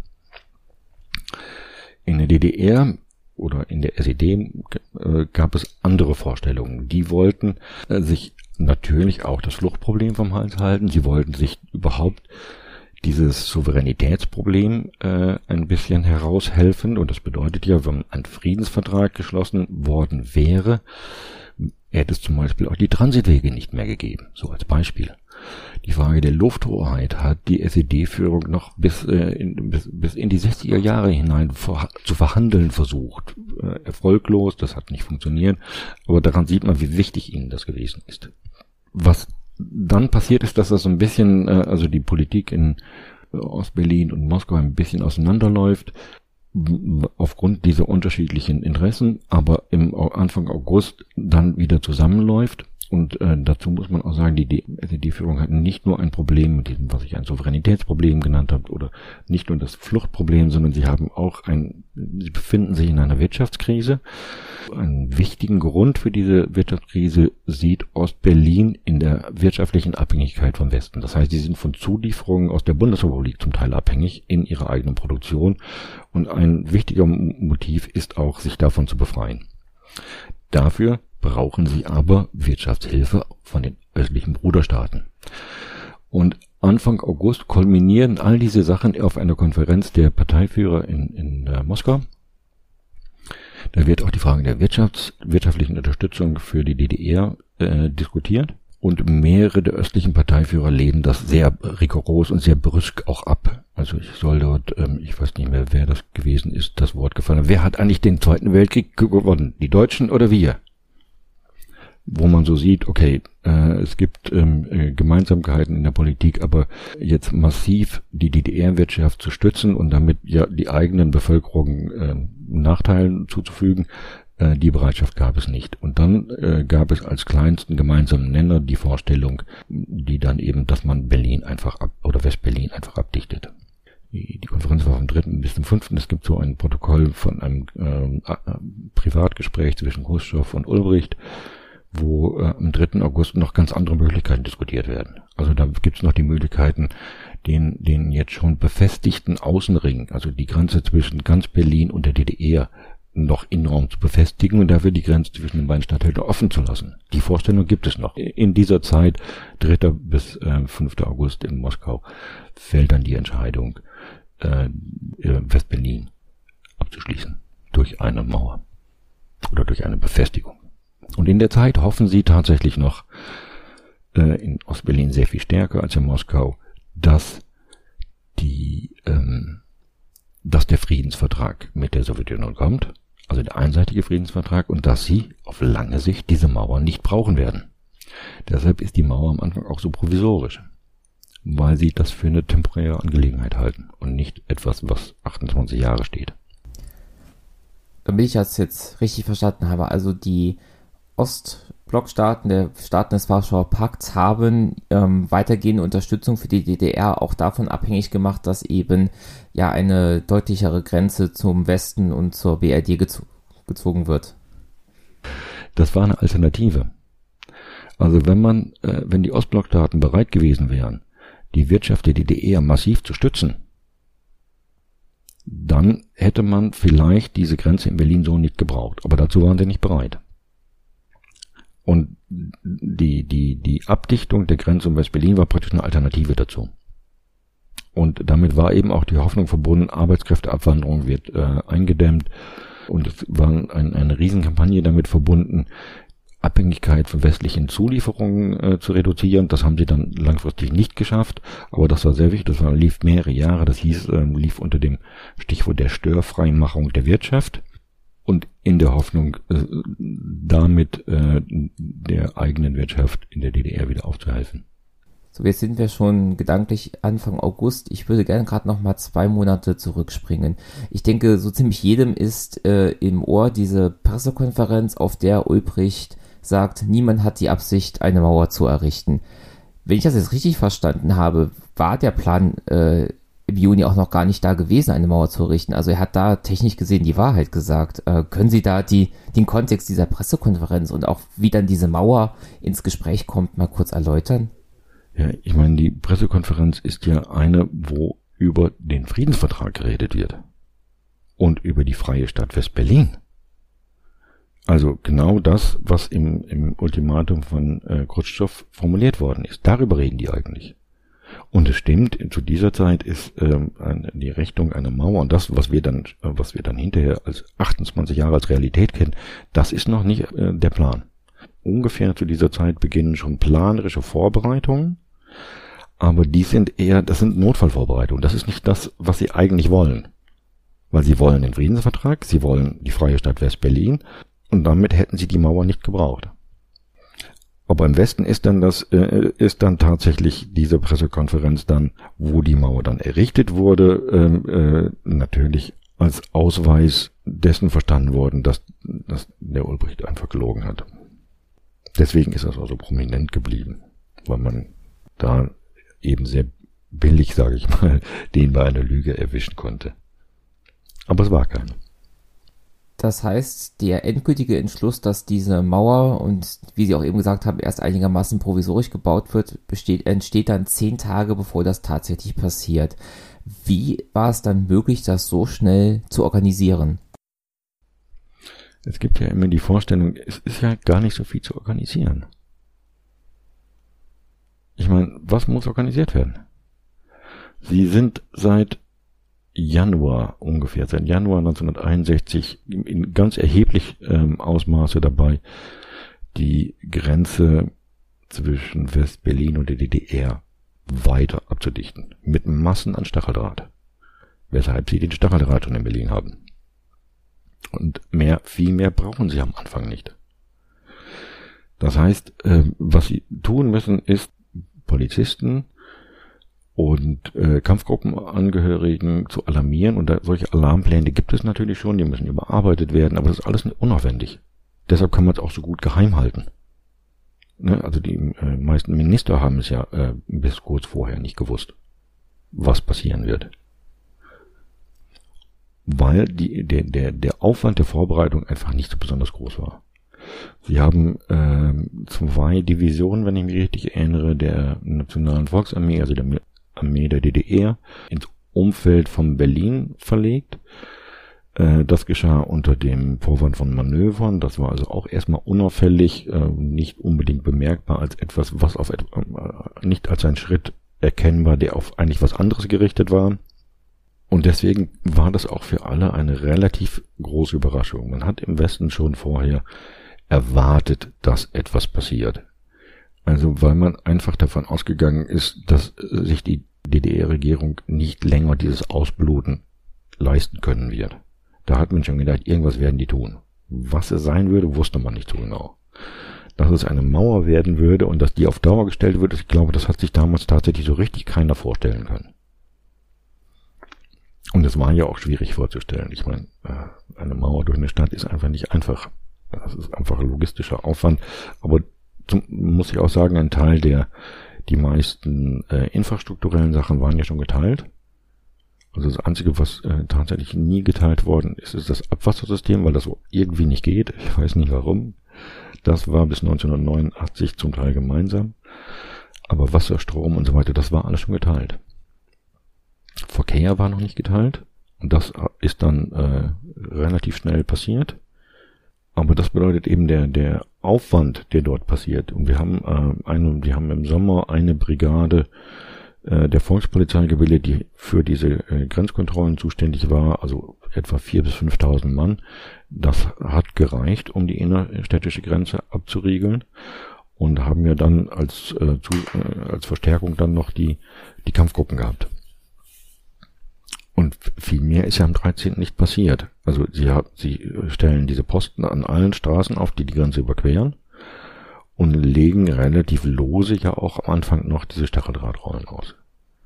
In der D D R oder in der S E D äh, gab es andere Vorstellungen. Die wollten äh, sich natürlich auch das Fluchtproblem vom Hals halten. Sie wollten sich überhaupt dieses Souveränitätsproblem äh, ein bisschen heraushelfen. Und das bedeutet ja, wenn ein Friedensvertrag geschlossen worden wäre, hätte es zum Beispiel auch die Transitwege nicht mehr gegeben. So als Beispiel. Die Frage der Lufthoheit hat die S E D-Führung noch bis, äh, in, bis, bis in die sechziger Jahre hinein vor, zu verhandeln versucht. Äh, erfolglos, das hat nicht funktioniert. Aber daran sieht man, wie wichtig ihnen das gewesen ist. Was dann passiert ist, dass das so ein bisschen, äh, also die Politik in äh, Ostberlin und Moskau ein bisschen auseinanderläuft. Aufgrund dieser unterschiedlichen Interessen, aber im Anfang August dann wieder zusammenläuft. Und äh, dazu muss man auch sagen, die S E D-Führung hat nicht nur ein Problem mit diesem, was ich ein Souveränitätsproblem genannt habe, oder nicht nur das Fluchtproblem, sondern sie haben auch ein, sie befinden sich in einer Wirtschaftskrise. Einen wichtigen Grund für diese Wirtschaftskrise sieht Ostberlin in der wirtschaftlichen Abhängigkeit vom Westen. Das heißt, sie sind von Zulieferungen aus der Bundesrepublik zum Teil abhängig in ihrer eigenen Produktion. Und ein wichtiger Motiv ist auch, sich davon zu befreien. Dafür brauchen sie aber Wirtschaftshilfe von den östlichen Bruderstaaten. Und Anfang August kulminieren all diese Sachen auf einer Konferenz der Parteiführer in, in äh, Moskau. Da wird auch die Frage der Wirtschafts-, wirtschaftlichen Unterstützung für die D D R äh, diskutiert. Und mehrere der östlichen Parteiführer lehnen das sehr rigoros und sehr brüsk auch ab. Also ich soll dort, ähm, ich weiß nicht mehr, wer das gewesen ist, das Wort gefallen. Wer hat eigentlich den Zweiten Weltkrieg gewonnen? Die Deutschen oder wir? Wo man so sieht, okay, äh, es gibt ähm, äh, Gemeinsamkeiten in der Politik, aber jetzt massiv die D D R-Wirtschaft zu stützen und damit ja die eigenen Bevölkerungen äh, Nachteilen zuzufügen, äh, die Bereitschaft gab es nicht. Und dann äh, gab es als kleinsten gemeinsamen Nenner die Vorstellung, die dann eben, dass man Berlin einfach ab oder West-Berlin einfach abdichtet. Die, die Konferenz war vom dritten bis zum fünften Es gibt so ein Protokoll von einem äh, Privatgespräch zwischen Chruschtschow und Ulbricht, wo äh, am dritten August noch ganz andere Möglichkeiten diskutiert werden. Also da gibt es noch die Möglichkeiten, den, den jetzt schon befestigten Außenring, also die Grenze zwischen ganz Berlin und der D D R, noch enorm zu befestigen und dafür die Grenze zwischen den beiden Stadtteilen offen zu lassen. Die Vorstellung gibt es noch. In dieser Zeit, dritter bis äh, fünfter August in Moskau, fällt dann die Entscheidung, äh, West-Berlin abzuschließen durch eine Mauer oder durch eine Befestigung. Und in der Zeit hoffen sie tatsächlich noch, äh, in Ostberlin sehr viel stärker als in Moskau, dass die, ähm, dass der Friedensvertrag mit der Sowjetunion kommt, also der einseitige Friedensvertrag, und dass sie auf lange Sicht diese Mauer nicht brauchen werden. Deshalb ist die Mauer am Anfang auch so provisorisch, weil sie das für eine temporäre Angelegenheit halten und nicht etwas, was achtundzwanzig Jahre steht. Damit ich das jetzt richtig verstanden habe, also die Ostblockstaaten, der Staaten des Warschauer Pakts haben ähm, weitergehende Unterstützung für die D D R auch davon abhängig gemacht, dass eben ja eine deutlichere Grenze zum Westen und zur B R D gezo- gezogen wird. Das war eine Alternative. Also wenn man, äh, wenn die Ostblockstaaten bereit gewesen wären, die Wirtschaft der D D R massiv zu stützen, dann hätte man vielleicht diese Grenze in Berlin so nicht gebraucht. Aber dazu waren sie nicht bereit. Und die, die, die Abdichtung der Grenze um West-Berlin war praktisch eine Alternative dazu. Und damit war eben auch die Hoffnung verbunden, Arbeitskräfteabwanderung wird äh, eingedämmt. Und es war ein, eine Riesenkampagne damit verbunden, Abhängigkeit von westlichen Zulieferungen äh, zu reduzieren. Das haben sie dann langfristig nicht geschafft, aber das war sehr wichtig. Das war, lief mehrere Jahre. Das hieß, äh, lief unter dem Stichwort der Störfreimachung der Wirtschaft und in der Hoffnung, äh, damit äh, der eigenen Wirtschaft in der D D R wieder aufzuhelfen. So, jetzt sind wir schon gedanklich Anfang August. Ich würde gerne gerade noch mal zwei Monate zurückspringen. Ich denke, so ziemlich jedem ist äh, im Ohr diese Pressekonferenz, auf der Ulbricht sagt, niemand hat die Absicht, eine Mauer zu errichten. Wenn ich das jetzt richtig verstanden habe, war der Plan äh, im Juni auch noch gar nicht da gewesen, eine Mauer zu errichten. Also er hat da technisch gesehen die Wahrheit gesagt. Äh, können Sie da die, den Kontext dieser Pressekonferenz und auch wie dann diese Mauer ins Gespräch kommt, mal kurz erläutern? Ja, ich meine, die Pressekonferenz ist ja eine, wo über den Friedensvertrag geredet wird. Und über die freie Stadt West-Berlin. Also genau das, was im, im Ultimatum von äh, Khrushchev formuliert worden ist. Darüber reden die eigentlich. Und es stimmt, zu dieser Zeit ist ähm, die Richtung einer Mauer und das, was wir dann, was wir dann hinterher als achtundzwanzig Jahre als Realität kennen, das ist noch nicht äh, der Plan. Ungefähr zu dieser Zeit beginnen schon planerische Vorbereitungen, aber die sind eher, das sind Notfallvorbereitungen. Das ist nicht das, was sie eigentlich wollen. Weil sie wollen den Friedensvertrag, sie wollen die freie Stadt West-Berlin und damit hätten sie die Mauer nicht gebraucht. Aber im Westen ist dann das, äh, ist dann tatsächlich diese Pressekonferenz dann, wo die Mauer dann errichtet wurde, ähm, äh, natürlich als Ausweis dessen verstanden worden, dass, dass der Ulbricht einfach gelogen hat. Deswegen ist das auch so prominent geblieben, weil man da eben sehr billig, sage ich mal, den bei einer Lüge erwischen konnte. Aber es war keine. Das heißt, der endgültige Entschluss, dass diese Mauer und, wie Sie auch eben gesagt haben, erst einigermaßen provisorisch gebaut wird, besteht, entsteht dann zehn Tage, bevor das tatsächlich passiert. Wie war es dann möglich, das so schnell zu organisieren? Es gibt ja immer die Vorstellung, es ist ja gar nicht so viel zu organisieren. Ich meine, was muss organisiert werden? Sie sind seit Januar ungefähr, seit Januar neunzehnhunderteinundsechzig in ganz erheblich ähm, Ausmaße dabei, die Grenze zwischen West-Berlin und der D D R weiter abzudichten. Mit Massen an Stacheldraht. Weshalb sie den Stacheldraht schon in Berlin haben. Und mehr, viel mehr brauchen sie am Anfang nicht. Das heißt, äh, was sie tun müssen, ist Polizisten und äh, Kampfgruppenangehörigen zu alarmieren. Und da, solche Alarmpläne gibt es natürlich schon, die müssen überarbeitet werden, aber das ist alles unaufwendig. Deshalb kann man es auch so gut geheim halten. Ne? Also die äh, meisten Minister haben es ja äh, bis kurz vorher nicht gewusst, was passieren wird. Weil die, der, der, der Aufwand der Vorbereitung einfach nicht so besonders groß war. Sie haben äh, zwei Divisionen, wenn ich mich richtig erinnere, der Nationalen Volksarmee, also der Armee der D D R, ins Umfeld von Berlin verlegt. Äh, das geschah unter dem Vorwand von Manövern. Das war also auch erstmal unauffällig, äh, nicht unbedingt bemerkbar als etwas, was auf et- äh, nicht als ein Schritt erkennbar, der auf eigentlich was anderes gerichtet war. Und deswegen war das auch für alle eine relativ große Überraschung. Man hat im Westen schon vorher erwartet, dass etwas passiert. Also weil man einfach davon ausgegangen ist, dass sich die D D R-Regierung nicht länger dieses Ausbluten leisten können wird. Da hat man schon gedacht, irgendwas werden die tun. Was es sein würde, wusste man nicht so genau. Dass es eine Mauer werden würde und dass die auf Dauer gestellt wird, ich glaube, das hat sich damals tatsächlich so richtig keiner vorstellen können. Und es war ja auch schwierig vorzustellen. Ich meine, eine Mauer durch eine Stadt ist einfach nicht einfach. Das ist einfach ein logistischer Aufwand. Aber zum, muss ich auch sagen, ein Teil der, die meisten äh, infrastrukturellen Sachen waren ja schon geteilt. Also das Einzige, was äh, tatsächlich nie geteilt worden ist, ist das Abwassersystem, weil das irgendwie nicht geht. Ich weiß nicht warum. Das war bis neunzehnhundertneunundachtzig zum Teil gemeinsam. Aber Wasser, Strom und so weiter, das war alles schon geteilt. Verkehr war noch nicht geteilt. Und das ist dann äh, relativ schnell passiert. Aber das bedeutet eben der der Aufwand, der dort passiert. Und wir haben äh, eine, wir haben im Sommer eine Brigade äh, der Volkspolizei gebildet, die für diese äh, Grenzkontrollen zuständig war, also etwa viertausend bis fünftausend Mann. Das hat gereicht, um die innerstädtische Grenze abzuriegeln, und haben ja dann als, äh, zu, äh, als Verstärkung dann noch die, die Kampfgruppen gehabt. Und viel mehr ist ja am dreizehnten nicht passiert. Also sie, sie stellen diese Posten an allen Straßen auf, die die Grenze überqueren, und legen relativ lose ja auch am Anfang noch diese Stacheldrahtrollen aus.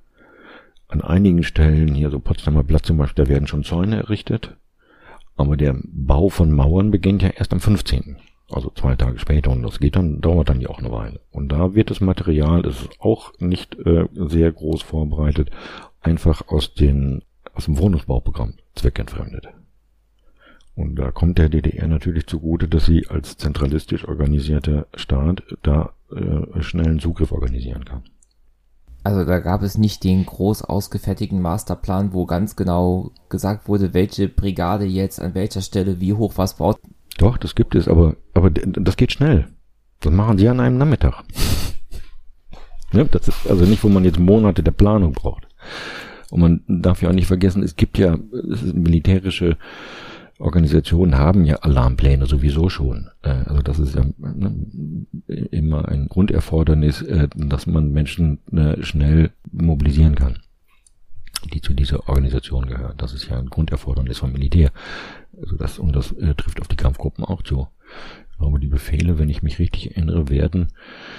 An einigen Stellen, hier so Potsdamer Platz zum Beispiel, da werden schon Zäune errichtet, aber der Bau von Mauern beginnt ja erst am fünfzehnten Also zwei Tage später, und das geht dann, dauert dann ja auch eine Weile. Und da wird das Material, das ist auch nicht äh, sehr groß vorbereitet, einfach aus den aus dem Wohnungsbauprogramm zweckentfremdet. Und da kommt der D D R natürlich zugute, dass sie als zentralistisch organisierter Staat da äh, schnellen Zugriff organisieren kann. Also da gab es nicht den groß ausgefertigten Masterplan, wo ganz genau gesagt wurde, welche Brigade jetzt an welcher Stelle wie hoch was baut. Doch, das gibt es, aber aber das geht schnell. Das machen sie an einem Nachmittag. Ja, das ist also nicht, wo man jetzt Monate der Planung braucht. Und man darf ja auch nicht vergessen, es gibt ja, es ist, militärische Organisationen haben ja Alarmpläne sowieso schon. Also das ist ja immer ein Grunderfordernis, dass man Menschen schnell mobilisieren kann, die zu dieser Organisation gehören. Das ist ja ein Grunderfordernis vom Militär. Also das, und das äh, trifft auf die Kampfgruppen auch zu. Ich glaube, die Befehle, wenn ich mich richtig erinnere, werden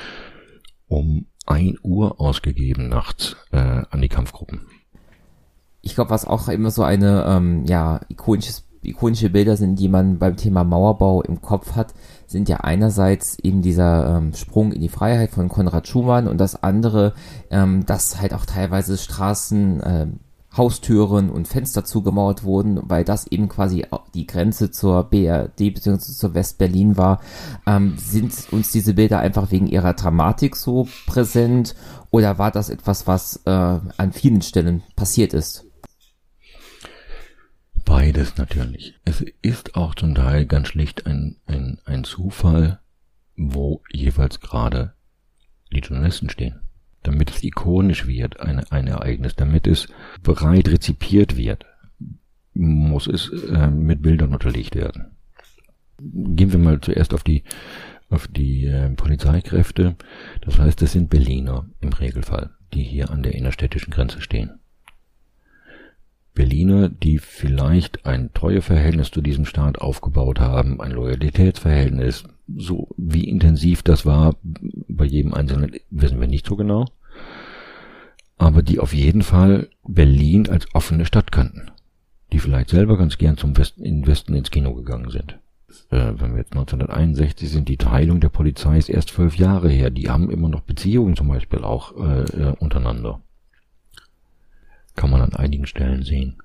um ein Uhr ausgegeben nachts äh, an die Kampfgruppen. Ich glaube, was auch immer so eine ähm, ja ikonisches, ikonische Bilder sind, die man beim Thema Mauerbau im Kopf hat, sind ja einerseits eben dieser ähm, Sprung in die Freiheit von Konrad Schumann und das andere, ähm, dass halt auch teilweise Straßen, ähm, Haustüren und Fenster zugemauert wurden, weil das eben quasi die Grenze zur B R D bzw. zur West-Berlin war. Ähm, sind uns diese Bilder einfach wegen ihrer Dramatik so präsent oder war das etwas, was äh, an vielen Stellen passiert ist? Beides natürlich. Es ist auch zum Teil ganz schlicht ein, ein, ein Zufall, wo jeweils gerade die Journalisten stehen. Damit es ikonisch wird, ein, ein Ereignis, damit es breit rezipiert wird, muss es äh, mit Bildern unterlegt werden. Gehen wir mal zuerst auf die auf die äh, Polizeikräfte. Das heißt, es sind Berliner im Regelfall, die hier an der innerstädtischen Grenze stehen. Berliner, die vielleicht ein Treueverhältnis zu diesem Staat aufgebaut haben, ein Loyalitätsverhältnis, so wie intensiv das war bei jedem Einzelnen, wissen wir nicht so genau, aber die auf jeden Fall Berlin als offene Stadt kannten, die vielleicht selber ganz gern zum Westen, in Westen ins Kino gegangen sind. Äh, wenn wir jetzt neunzehnhunderteinundsechzig sind, die Teilung der Polizei ist erst zwölf Jahre her, die haben immer noch Beziehungen zum Beispiel auch äh, untereinander. Kann man an einigen Stellen sehen.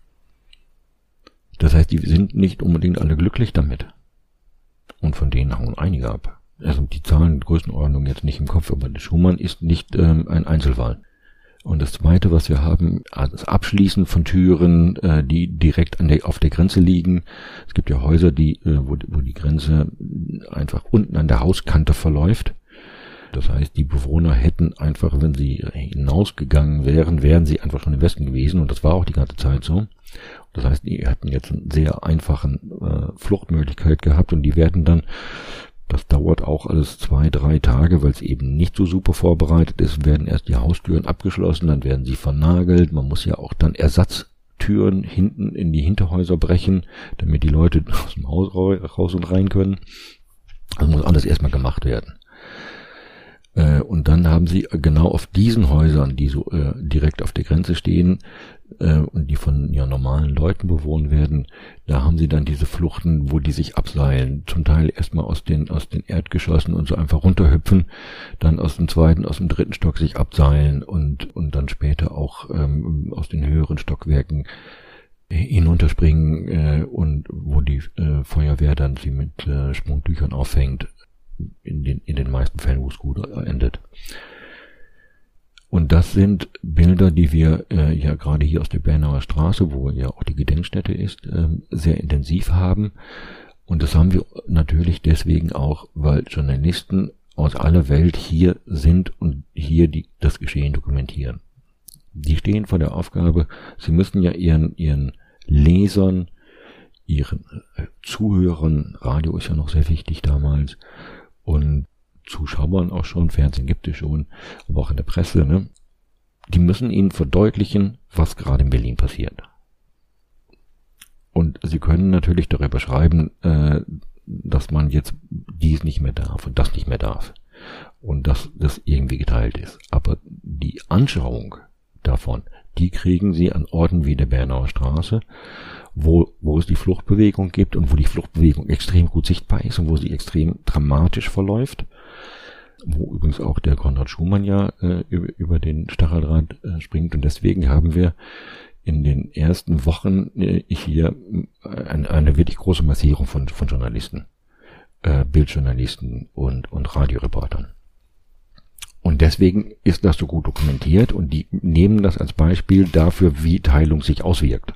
Das heißt, die sind nicht unbedingt alle glücklich damit. Und von denen hauen einige ab. Also die Zahlen, Größenordnung jetzt nicht im Kopf, aber der Schumann ist nicht ähm, ein Einzelfall. Und das Zweite, was wir haben, das Abschließen von Türen, äh, die direkt an der, auf der Grenze liegen. Es gibt ja Häuser, die, äh, wo, wo die Grenze einfach unten an der Hauskante verläuft. Das heißt, die Bewohner hätten einfach, wenn sie hinausgegangen wären, wären sie einfach schon im Westen gewesen. Und das war auch die ganze Zeit so. Das heißt, die hätten jetzt einen sehr einfachen äh, Fluchtmöglichkeit gehabt und die werden dann, das dauert auch alles zwei, drei Tage, weil es eben nicht so super vorbereitet ist, werden erst die Haustüren abgeschlossen, dann werden sie vernagelt. Man muss ja auch dann Ersatztüren hinten in die Hinterhäuser brechen, damit die Leute aus dem Haus raus und rein können. Das muss alles erstmal gemacht werden. Und dann haben sie genau auf diesen Häusern, die so äh, direkt auf der Grenze stehen äh, und die von ja normalen Leuten bewohnt werden, da haben sie dann diese Fluchten, wo die sich abseilen, zum Teil erstmal aus den aus den Erdgeschossen und so einfach runterhüpfen, dann aus dem zweiten, aus dem dritten Stock sich abseilen und und dann später auch ähm, aus den höheren Stockwerken hinunterspringen äh, und wo die äh, Feuerwehr dann sie mit äh, Sprungtüchern auffängt. In den, in den meisten Fällen, wo es gut endet. Und das sind Bilder, die wir äh, ja gerade hier aus der Bernauer Straße, wo ja auch die Gedenkstätte ist, äh, sehr intensiv haben. Und das haben wir natürlich deswegen auch, weil Journalisten aus aller Welt hier sind und hier die, das Geschehen dokumentieren. Die stehen vor der Aufgabe, sie müssen ja ihren, ihren Lesern, ihren Zuhörern, Radio ist ja noch sehr wichtig damals, und Zuschauern auch schon, Fernsehen gibt es schon, aber auch in der Presse, ne? Die müssen ihnen verdeutlichen, was gerade in Berlin passiert. Und sie können natürlich darüber schreiben, äh, dass man jetzt dies nicht mehr darf und das nicht mehr darf. Und dass das irgendwie geteilt ist. Aber die Anschauung davon, die kriegen sie an Orten wie der Bernauer Straße, wo, wo es die Fluchtbewegung gibt und wo die Fluchtbewegung extrem gut sichtbar ist und wo sie extrem dramatisch verläuft. Wo übrigens auch der Konrad Schumann ja äh, über, über den Stacheldraht äh, springt. Und deswegen haben wir in den ersten Wochen äh, hier eine, eine wirklich große Massierung von, von Journalisten, äh, Bildjournalisten und, und Radioreportern. Und deswegen ist das so gut dokumentiert und die nehmen das als Beispiel dafür, wie Teilung sich auswirkt.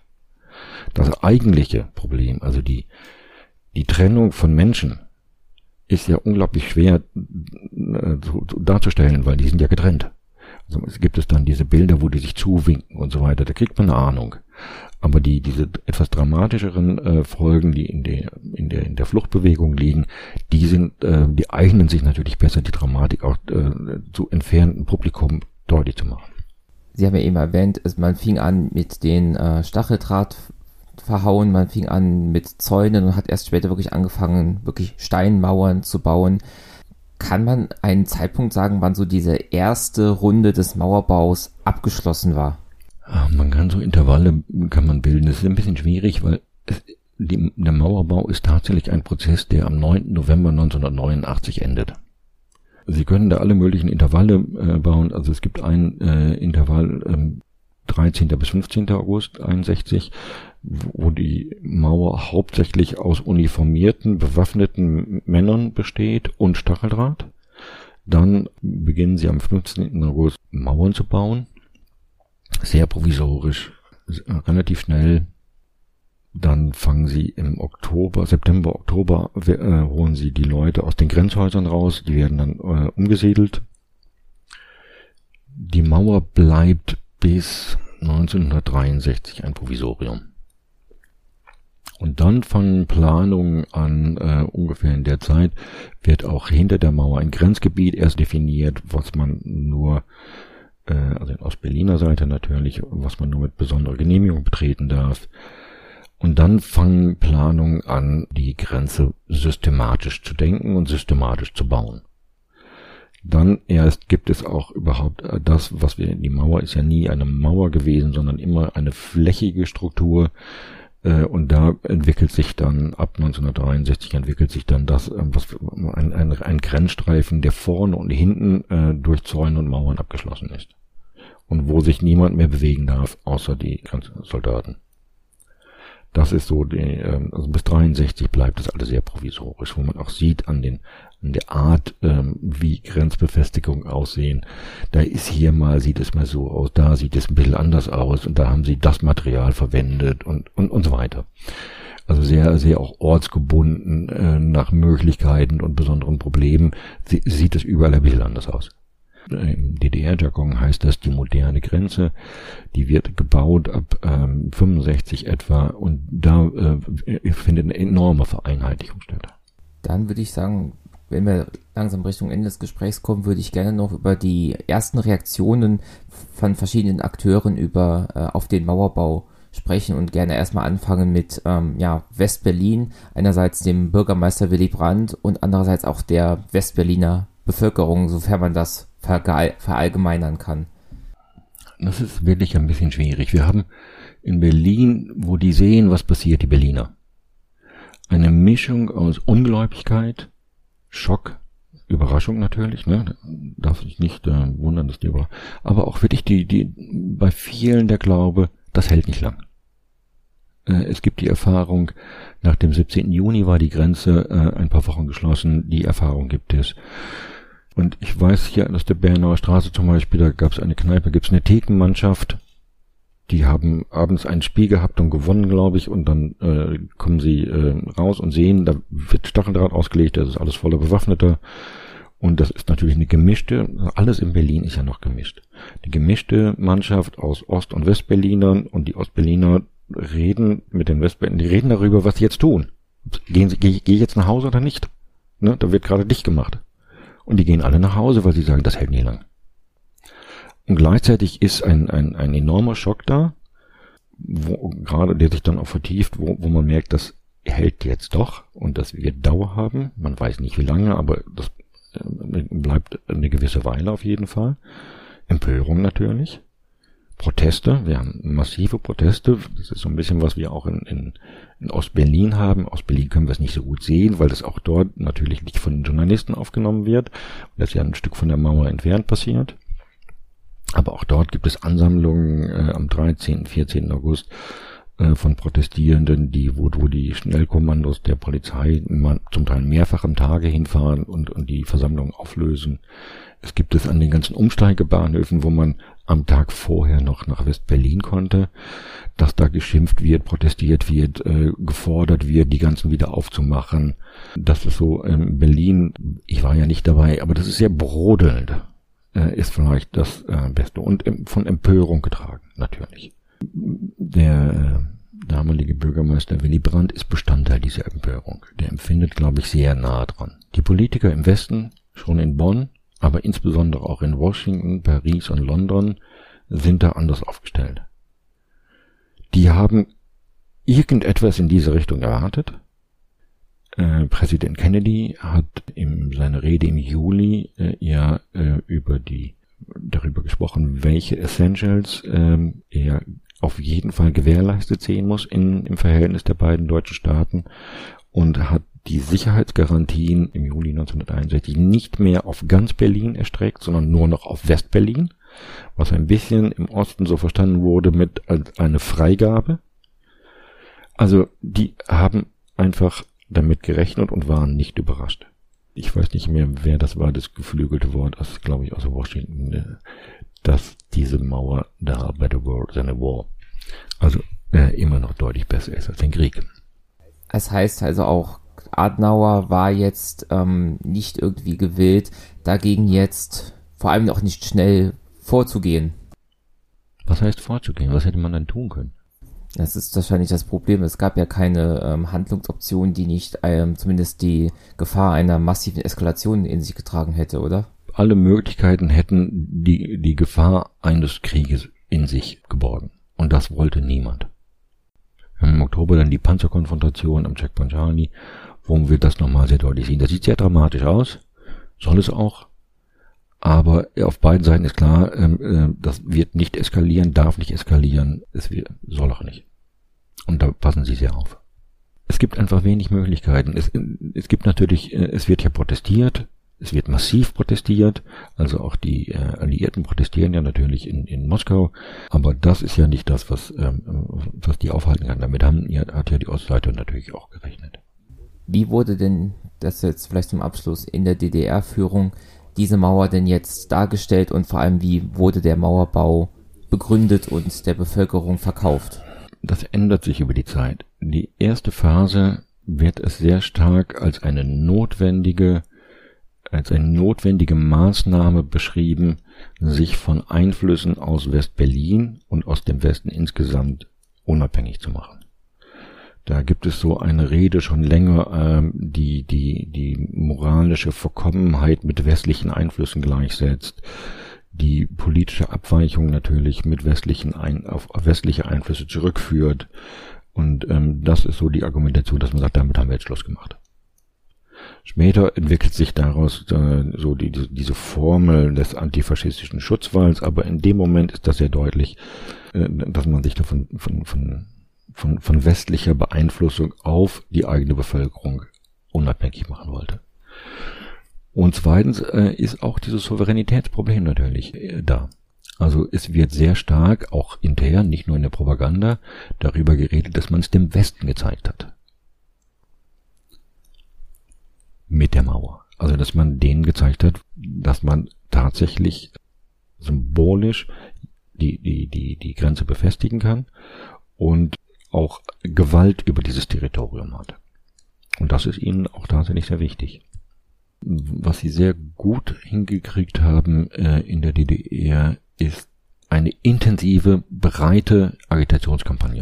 Das eigentliche Problem, also die, die Trennung von Menschen, ist ja unglaublich schwer äh, zu, zu, darzustellen, weil die sind ja getrennt. Also es gibt es dann diese Bilder, wo die sich zuwinken und so weiter, da kriegt man eine Ahnung. Aber die diese etwas dramatischeren äh, Folgen, die in der in der in der Fluchtbewegung liegen, die sind, äh, die eignen sich natürlich besser, die Dramatik auch äh, zu entfernten Publikum deutlich zu machen. Sie haben ja eben erwähnt, man fing an mit den äh, Stacheldraht verhauen, man fing an mit Zäunen und hat erst später wirklich angefangen, wirklich Steinmauern zu bauen. Kann man einen Zeitpunkt sagen, wann so diese erste Runde des Mauerbaus abgeschlossen war? Man kann so Intervalle kann man bilden. Das ist ein bisschen schwierig, weil es, die, der Mauerbau ist tatsächlich ein Prozess, der am neunten November neunzehnhundertneunundachtzig endet. Sie können da alle möglichen Intervalle äh, bauen. Also es gibt ein äh, Intervall ähm, dreizehnten bis fünfzehnten August einundsechzig, wo die Mauer hauptsächlich aus uniformierten, bewaffneten Männern besteht und Stacheldraht. Dann beginnen sie am fünfzehnten August Mauern zu bauen. Sehr provisorisch, relativ schnell. Dann fangen sie im Oktober, September, Oktober, äh, holen sie die Leute aus den Grenzhäusern raus. Die werden dann äh, umgesiedelt. Die Mauer bleibt bis neunzehnhundertdreiundsechzig ein Provisorium. Und dann fangen Planungen an, äh, ungefähr in der Zeit wird auch hinter der Mauer ein Grenzgebiet erst definiert, was man nur, äh, also aus Berliner Seite natürlich, was man nur mit besonderer Genehmigung betreten darf. Und dann fangen Planungen an, die Grenze systematisch zu denken und systematisch zu bauen. Dann erst gibt es auch überhaupt das, was wir, die Mauer ist ja nie eine Mauer gewesen, sondern immer eine flächige Struktur. Und da entwickelt sich dann, ab neunzehnhundertdreiundsechzig entwickelt sich dann das, was ein, ein, ein Grenzstreifen, der vorne und hinten äh, durch Zäune und Mauern abgeschlossen ist. Und wo sich niemand mehr bewegen darf, außer die Grenzsoldaten. Das ist so, die, also bis dreiundsechzig bleibt das alles sehr provisorisch, wo man auch sieht an den an der Art, ähm, wie Grenzbefestigungen aussehen. Da ist hier mal, sieht es mal so aus, da sieht es ein bisschen anders aus und da haben sie das Material verwendet und und und so weiter. Also sehr, sehr auch ortsgebunden, äh, nach Möglichkeiten und besonderen Problemen sie, sieht es überall ein bisschen anders aus. Im D D R-Jargon heißt das die moderne Grenze, die wird gebaut ab ähm, fünfundsechzig etwa und da äh, findet eine enorme Vereinheitlichung statt. Dann würde ich sagen, wenn wir langsam Richtung Ende des Gesprächs kommen, würde ich gerne noch über die ersten Reaktionen von verschiedenen Akteuren über äh, auf den Mauerbau sprechen und gerne erstmal anfangen mit ähm, ja West-Berlin, einerseits dem Bürgermeister Willy Brandt und andererseits auch der Westberliner Bevölkerung, sofern man das verallgemeinern kann. Das ist wirklich ein bisschen schwierig. Wir haben in Berlin, wo die sehen, was passiert, die Berliner, eine Mischung aus Ungläubigkeit, Schock, Überraschung natürlich, ne, darf sich nicht äh, wundern, dass die über, aber auch wirklich die, die, bei vielen der Glaube, das hält nicht lang. Äh, es gibt die Erfahrung, nach dem siebzehnten Juni war die Grenze äh, ein paar Wochen geschlossen, die Erfahrung gibt es. Und ich weiß hier aus der Bernauer Straße zum Beispiel, da gab es eine Kneipe, gibt es eine Thekenmannschaft, die haben abends ein Spiel gehabt und gewonnen, glaube ich, und dann äh, kommen sie äh, raus und sehen, da wird Stacheldraht ausgelegt, das ist alles voller Bewaffneter Und das ist natürlich eine gemischte, alles in Berlin ist ja noch gemischt. Die gemischte Mannschaft aus Ost- und Westberlinern, und die Ostberliner reden mit den Westberlinern, die reden darüber, was sie jetzt tun. Gehen sie, gehe geh ich jetzt nach Hause oder nicht? Ne, da wird gerade dicht gemacht. Und die gehen alle nach Hause, weil sie sagen, das hält nie lang. Und gleichzeitig ist ein, ein, ein enormer Schock da, wo gerade der sich dann auch vertieft, wo, wo man merkt, das hält jetzt doch und das wird Dauer haben. Man weiß nicht wie lange, aber das bleibt eine gewisse Weile auf jeden Fall. Empörung natürlich. Proteste, wir haben massive Proteste. Das ist so ein bisschen, was wir auch in, in, in Ostberlin haben. Aus Berlin können wir es nicht so gut sehen, weil das auch dort natürlich nicht von den Journalisten aufgenommen wird. Das ist ja ein Stück von der Mauer entfernt passiert. Aber auch dort gibt es Ansammlungen äh, am dreizehnten, vierzehnten August äh, von Protestierenden, die wo, wo die Schnellkommandos der Polizei zum Teil mehrfach am Tage hinfahren und, und die Versammlung auflösen. Es gibt es an den ganzen Umsteigebahnhöfen, wo man am Tag vorher noch nach West-Berlin konnte, dass da geschimpft wird, protestiert wird, äh, gefordert wird, die ganzen wieder aufzumachen. Das ist so in ähm, Berlin, ich war ja nicht dabei, aber das ist sehr brodelnd. Ist vielleicht das äh, Beste und ähm, von Empörung getragen, natürlich. Der äh, damalige Bürgermeister Willy Brandt ist Bestandteil dieser Empörung. Der empfindet, glaube ich, sehr nah dran. Die Politiker im Westen, schon in Bonn, aber insbesondere auch in Washington, Paris und London, sind da anders aufgestellt. Die haben irgendetwas in diese Richtung erwartet. Äh, Präsident Kennedy hat in seiner Rede im Juli äh, ja äh, über die darüber gesprochen, welche Essentials äh, er auf jeden Fall gewährleistet sehen muss in, im Verhältnis der beiden deutschen Staaten, und hat die Sicherheitsgarantien im Juli neunzehnhunderteinundsechzig nicht mehr auf ganz Berlin erstreckt, sondern nur noch auf Westberlin, was ein bisschen im Osten so verstanden wurde mit als eine Freigabe. Also die haben einfach damit gerechnet und waren nicht überrascht. Ich weiß nicht mehr, wer das war, das geflügelte Wort, das glaube ich aus Washington, dass diese Mauer da better war than a war. Also äh, immer noch deutlich besser ist als den Krieg. Es heißt also auch, Adenauer war jetzt ähm, nicht irgendwie gewillt, dagegen jetzt vor allem auch nicht schnell vorzugehen. Was heißt vorzugehen? Was hätte man dann tun können? Das ist wahrscheinlich das Problem. Es gab ja keine ähm, Handlungsoption, die nicht ähm, zumindest die Gefahr einer massiven Eskalation in sich getragen hätte, oder? Alle Möglichkeiten hätten die, die Gefahr eines Krieges in sich geborgen. Und das wollte niemand. Wir haben im Oktober dann die Panzerkonfrontation am Checkpoint Charlie, wo wir das nochmal sehr deutlich sehen. Das sieht sehr dramatisch aus. Soll es auch. Aber auf beiden Seiten ist klar, ähm, das wird nicht eskalieren, darf nicht eskalieren, es wird, soll auch nicht. Und da passen Sie sehr auf. Es gibt einfach wenig Möglichkeiten. Es, es gibt natürlich, es wird ja protestiert, es wird massiv protestiert, also auch die äh, Alliierten protestieren ja natürlich in, in Moskau, aber das ist ja nicht das, was, ähm, was die aufhalten kann. Damit haben, ja, hat ja die Ostseite natürlich auch gerechnet. Wie wurde denn, das jetzt vielleicht zum Abschluss, in der D D R-Führung diese Mauer denn jetzt dargestellt und vor allem, wie wurde der Mauerbau begründet und der Bevölkerung verkauft? Das ändert sich über die Zeit. Die erste Phase wird es sehr stark als eine notwendige, als eine notwendige Maßnahme beschrieben, sich von Einflüssen aus West-Berlin und aus dem Westen insgesamt unabhängig zu machen. Da gibt es so eine Rede schon länger, ähm, die die die moralische Verkommenheit mit westlichen Einflüssen gleichsetzt, die politische Abweichung natürlich mit westlichen Ein- auf westliche Einflüsse zurückführt. Und ähm, das ist so die Argumentation, dass man sagt, damit haben wir jetzt Schluss gemacht. Später entwickelt sich daraus äh, so die, die, diese Formel des antifaschistischen Schutzwalls, aber in dem Moment ist das sehr deutlich, äh, dass man sich davon von, von Von, von westlicher Beeinflussung auf die eigene Bevölkerung unabhängig machen wollte. Und zweitens äh, ist auch dieses Souveränitätsproblem natürlich äh, da. Also es wird sehr stark, auch intern, nicht nur in der Propaganda, darüber geredet, dass man es dem Westen gezeigt hat. Mit der Mauer. Also dass man denen gezeigt hat, dass man tatsächlich symbolisch die, die, die, die Grenze befestigen kann und auch Gewalt über dieses Territorium hat. Und das ist ihnen auch tatsächlich sehr wichtig. Was sie sehr gut hingekriegt haben äh, in der D D R, ist eine intensive, breite Agitationskampagne.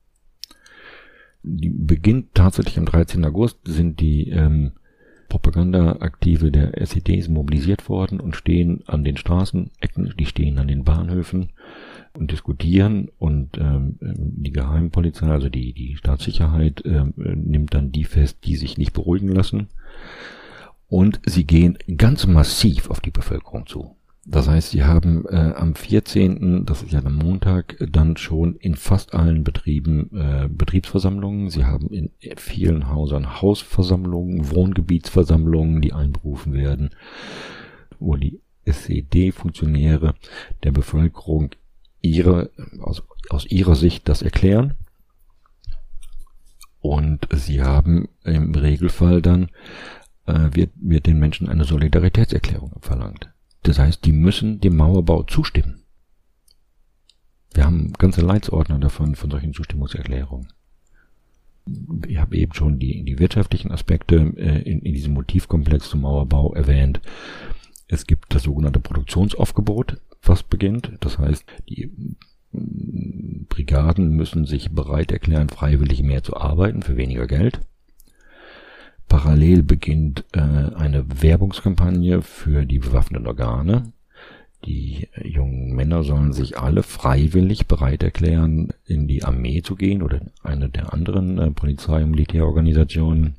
Die beginnt tatsächlich am dreizehnten August, sind die ähm, Propagandaaktive der S E Ds mobilisiert worden und stehen an den Straßenecken, die stehen an den Bahnhöfen und diskutieren, und ähm, die Geheimpolizei, also die die Staatssicherheit, ähm, nimmt dann die fest, die sich nicht beruhigen lassen, und sie gehen ganz massiv auf die Bevölkerung zu. Das heißt, sie haben äh, am vierzehnten, das ist ja am Montag, dann schon in fast allen Betrieben äh, Betriebsversammlungen. Sie haben in vielen Häusern Hausversammlungen, Wohngebietsversammlungen, die einberufen werden, wo die S E D-Funktionäre der Bevölkerung ihre, aus, aus ihrer Sicht das erklären. Und sie haben im Regelfall dann, äh, wird, wird den Menschen eine Solidaritätserklärung verlangt. Das heißt, die müssen dem Mauerbau zustimmen. Wir haben ganze Leitsordner davon, von solchen Zustimmungserklärungen. Ich habe eben schon die, die wirtschaftlichen Aspekte äh, in, in diesem Motivkomplex zum Mauerbau erwähnt. Es gibt das sogenannte Produktionsaufgebot, was beginnt. Das heißt, die Brigaden müssen sich bereit erklären, freiwillig mehr zu arbeiten für weniger Geld. Parallel beginnt äh, eine Werbungskampagne für die bewaffneten Organe. Die äh, jungen Männer sollen sich alle freiwillig bereit erklären, in die Armee zu gehen oder in eine der anderen äh, Polizei- und Militärorganisationen.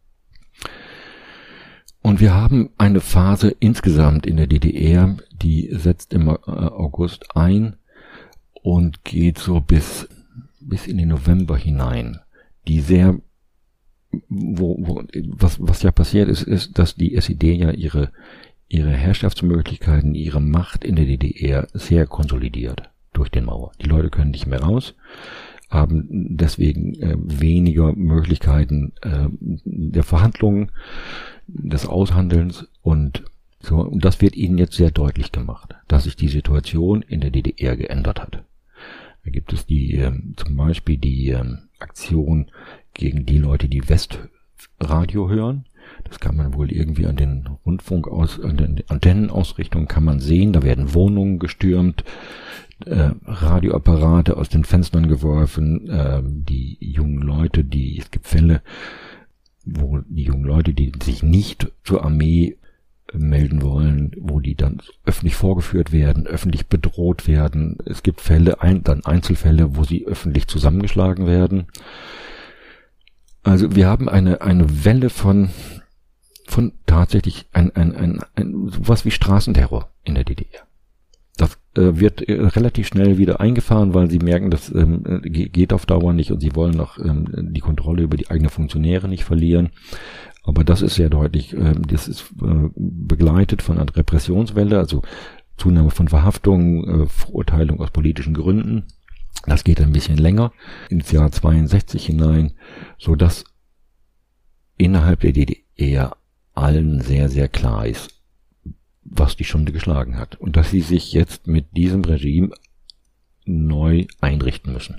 Und wir haben eine Phase insgesamt in der D D R, die setzt im äh, August ein und geht so bis bis in den November hinein, die sehr Wo, wo, was, was ja passiert ist, ist, dass die S E D ja ihre, ihre Herrschaftsmöglichkeiten, ihre Macht in der D D R sehr konsolidiert durch den Mauer. Die Leute können nicht mehr raus, haben deswegen äh, weniger Möglichkeiten äh, der Verhandlungen, des Aushandelns, und so. Und das wird ihnen jetzt sehr deutlich gemacht, dass sich die Situation in der D D R geändert hat. Da gibt es die, äh, zum Beispiel die äh, Aktion gegen die Leute, die Westradio hören. Das kann man wohl irgendwie an den Rundfunk aus, an den Antennenausrichtungen kann man sehen. Da werden Wohnungen gestürmt, äh, Radioapparate aus den Fenstern geworfen, äh, die jungen Leute, die, es gibt Fälle, wo die jungen Leute, die sich nicht zur Armee melden wollen, wo die dann öffentlich vorgeführt werden, öffentlich bedroht werden. Es gibt Fälle, ein, dann Einzelfälle, wo sie öffentlich zusammengeschlagen werden. Also wir haben eine eine Welle von von tatsächlich ein ein ein, ein sowas wie Straßenterror in der D D R. Das äh, wird äh, relativ schnell wieder eingefahren, weil sie merken, das ähm, geht auf Dauer nicht, und sie wollen auch ähm, die Kontrolle über die eigenen Funktionäre nicht verlieren. Aber das ist sehr deutlich. Äh, das ist äh, begleitet von einer Repressionswelle, also Zunahme von Verhaftungen, äh, Verurteilung aus politischen Gründen. Das geht ein bisschen länger ins Jahr zweiundsechzig hinein, so dass innerhalb der D D R allen sehr, sehr klar ist, was die Stunde geschlagen hat, und dass sie sich jetzt mit diesem Regime neu einrichten müssen.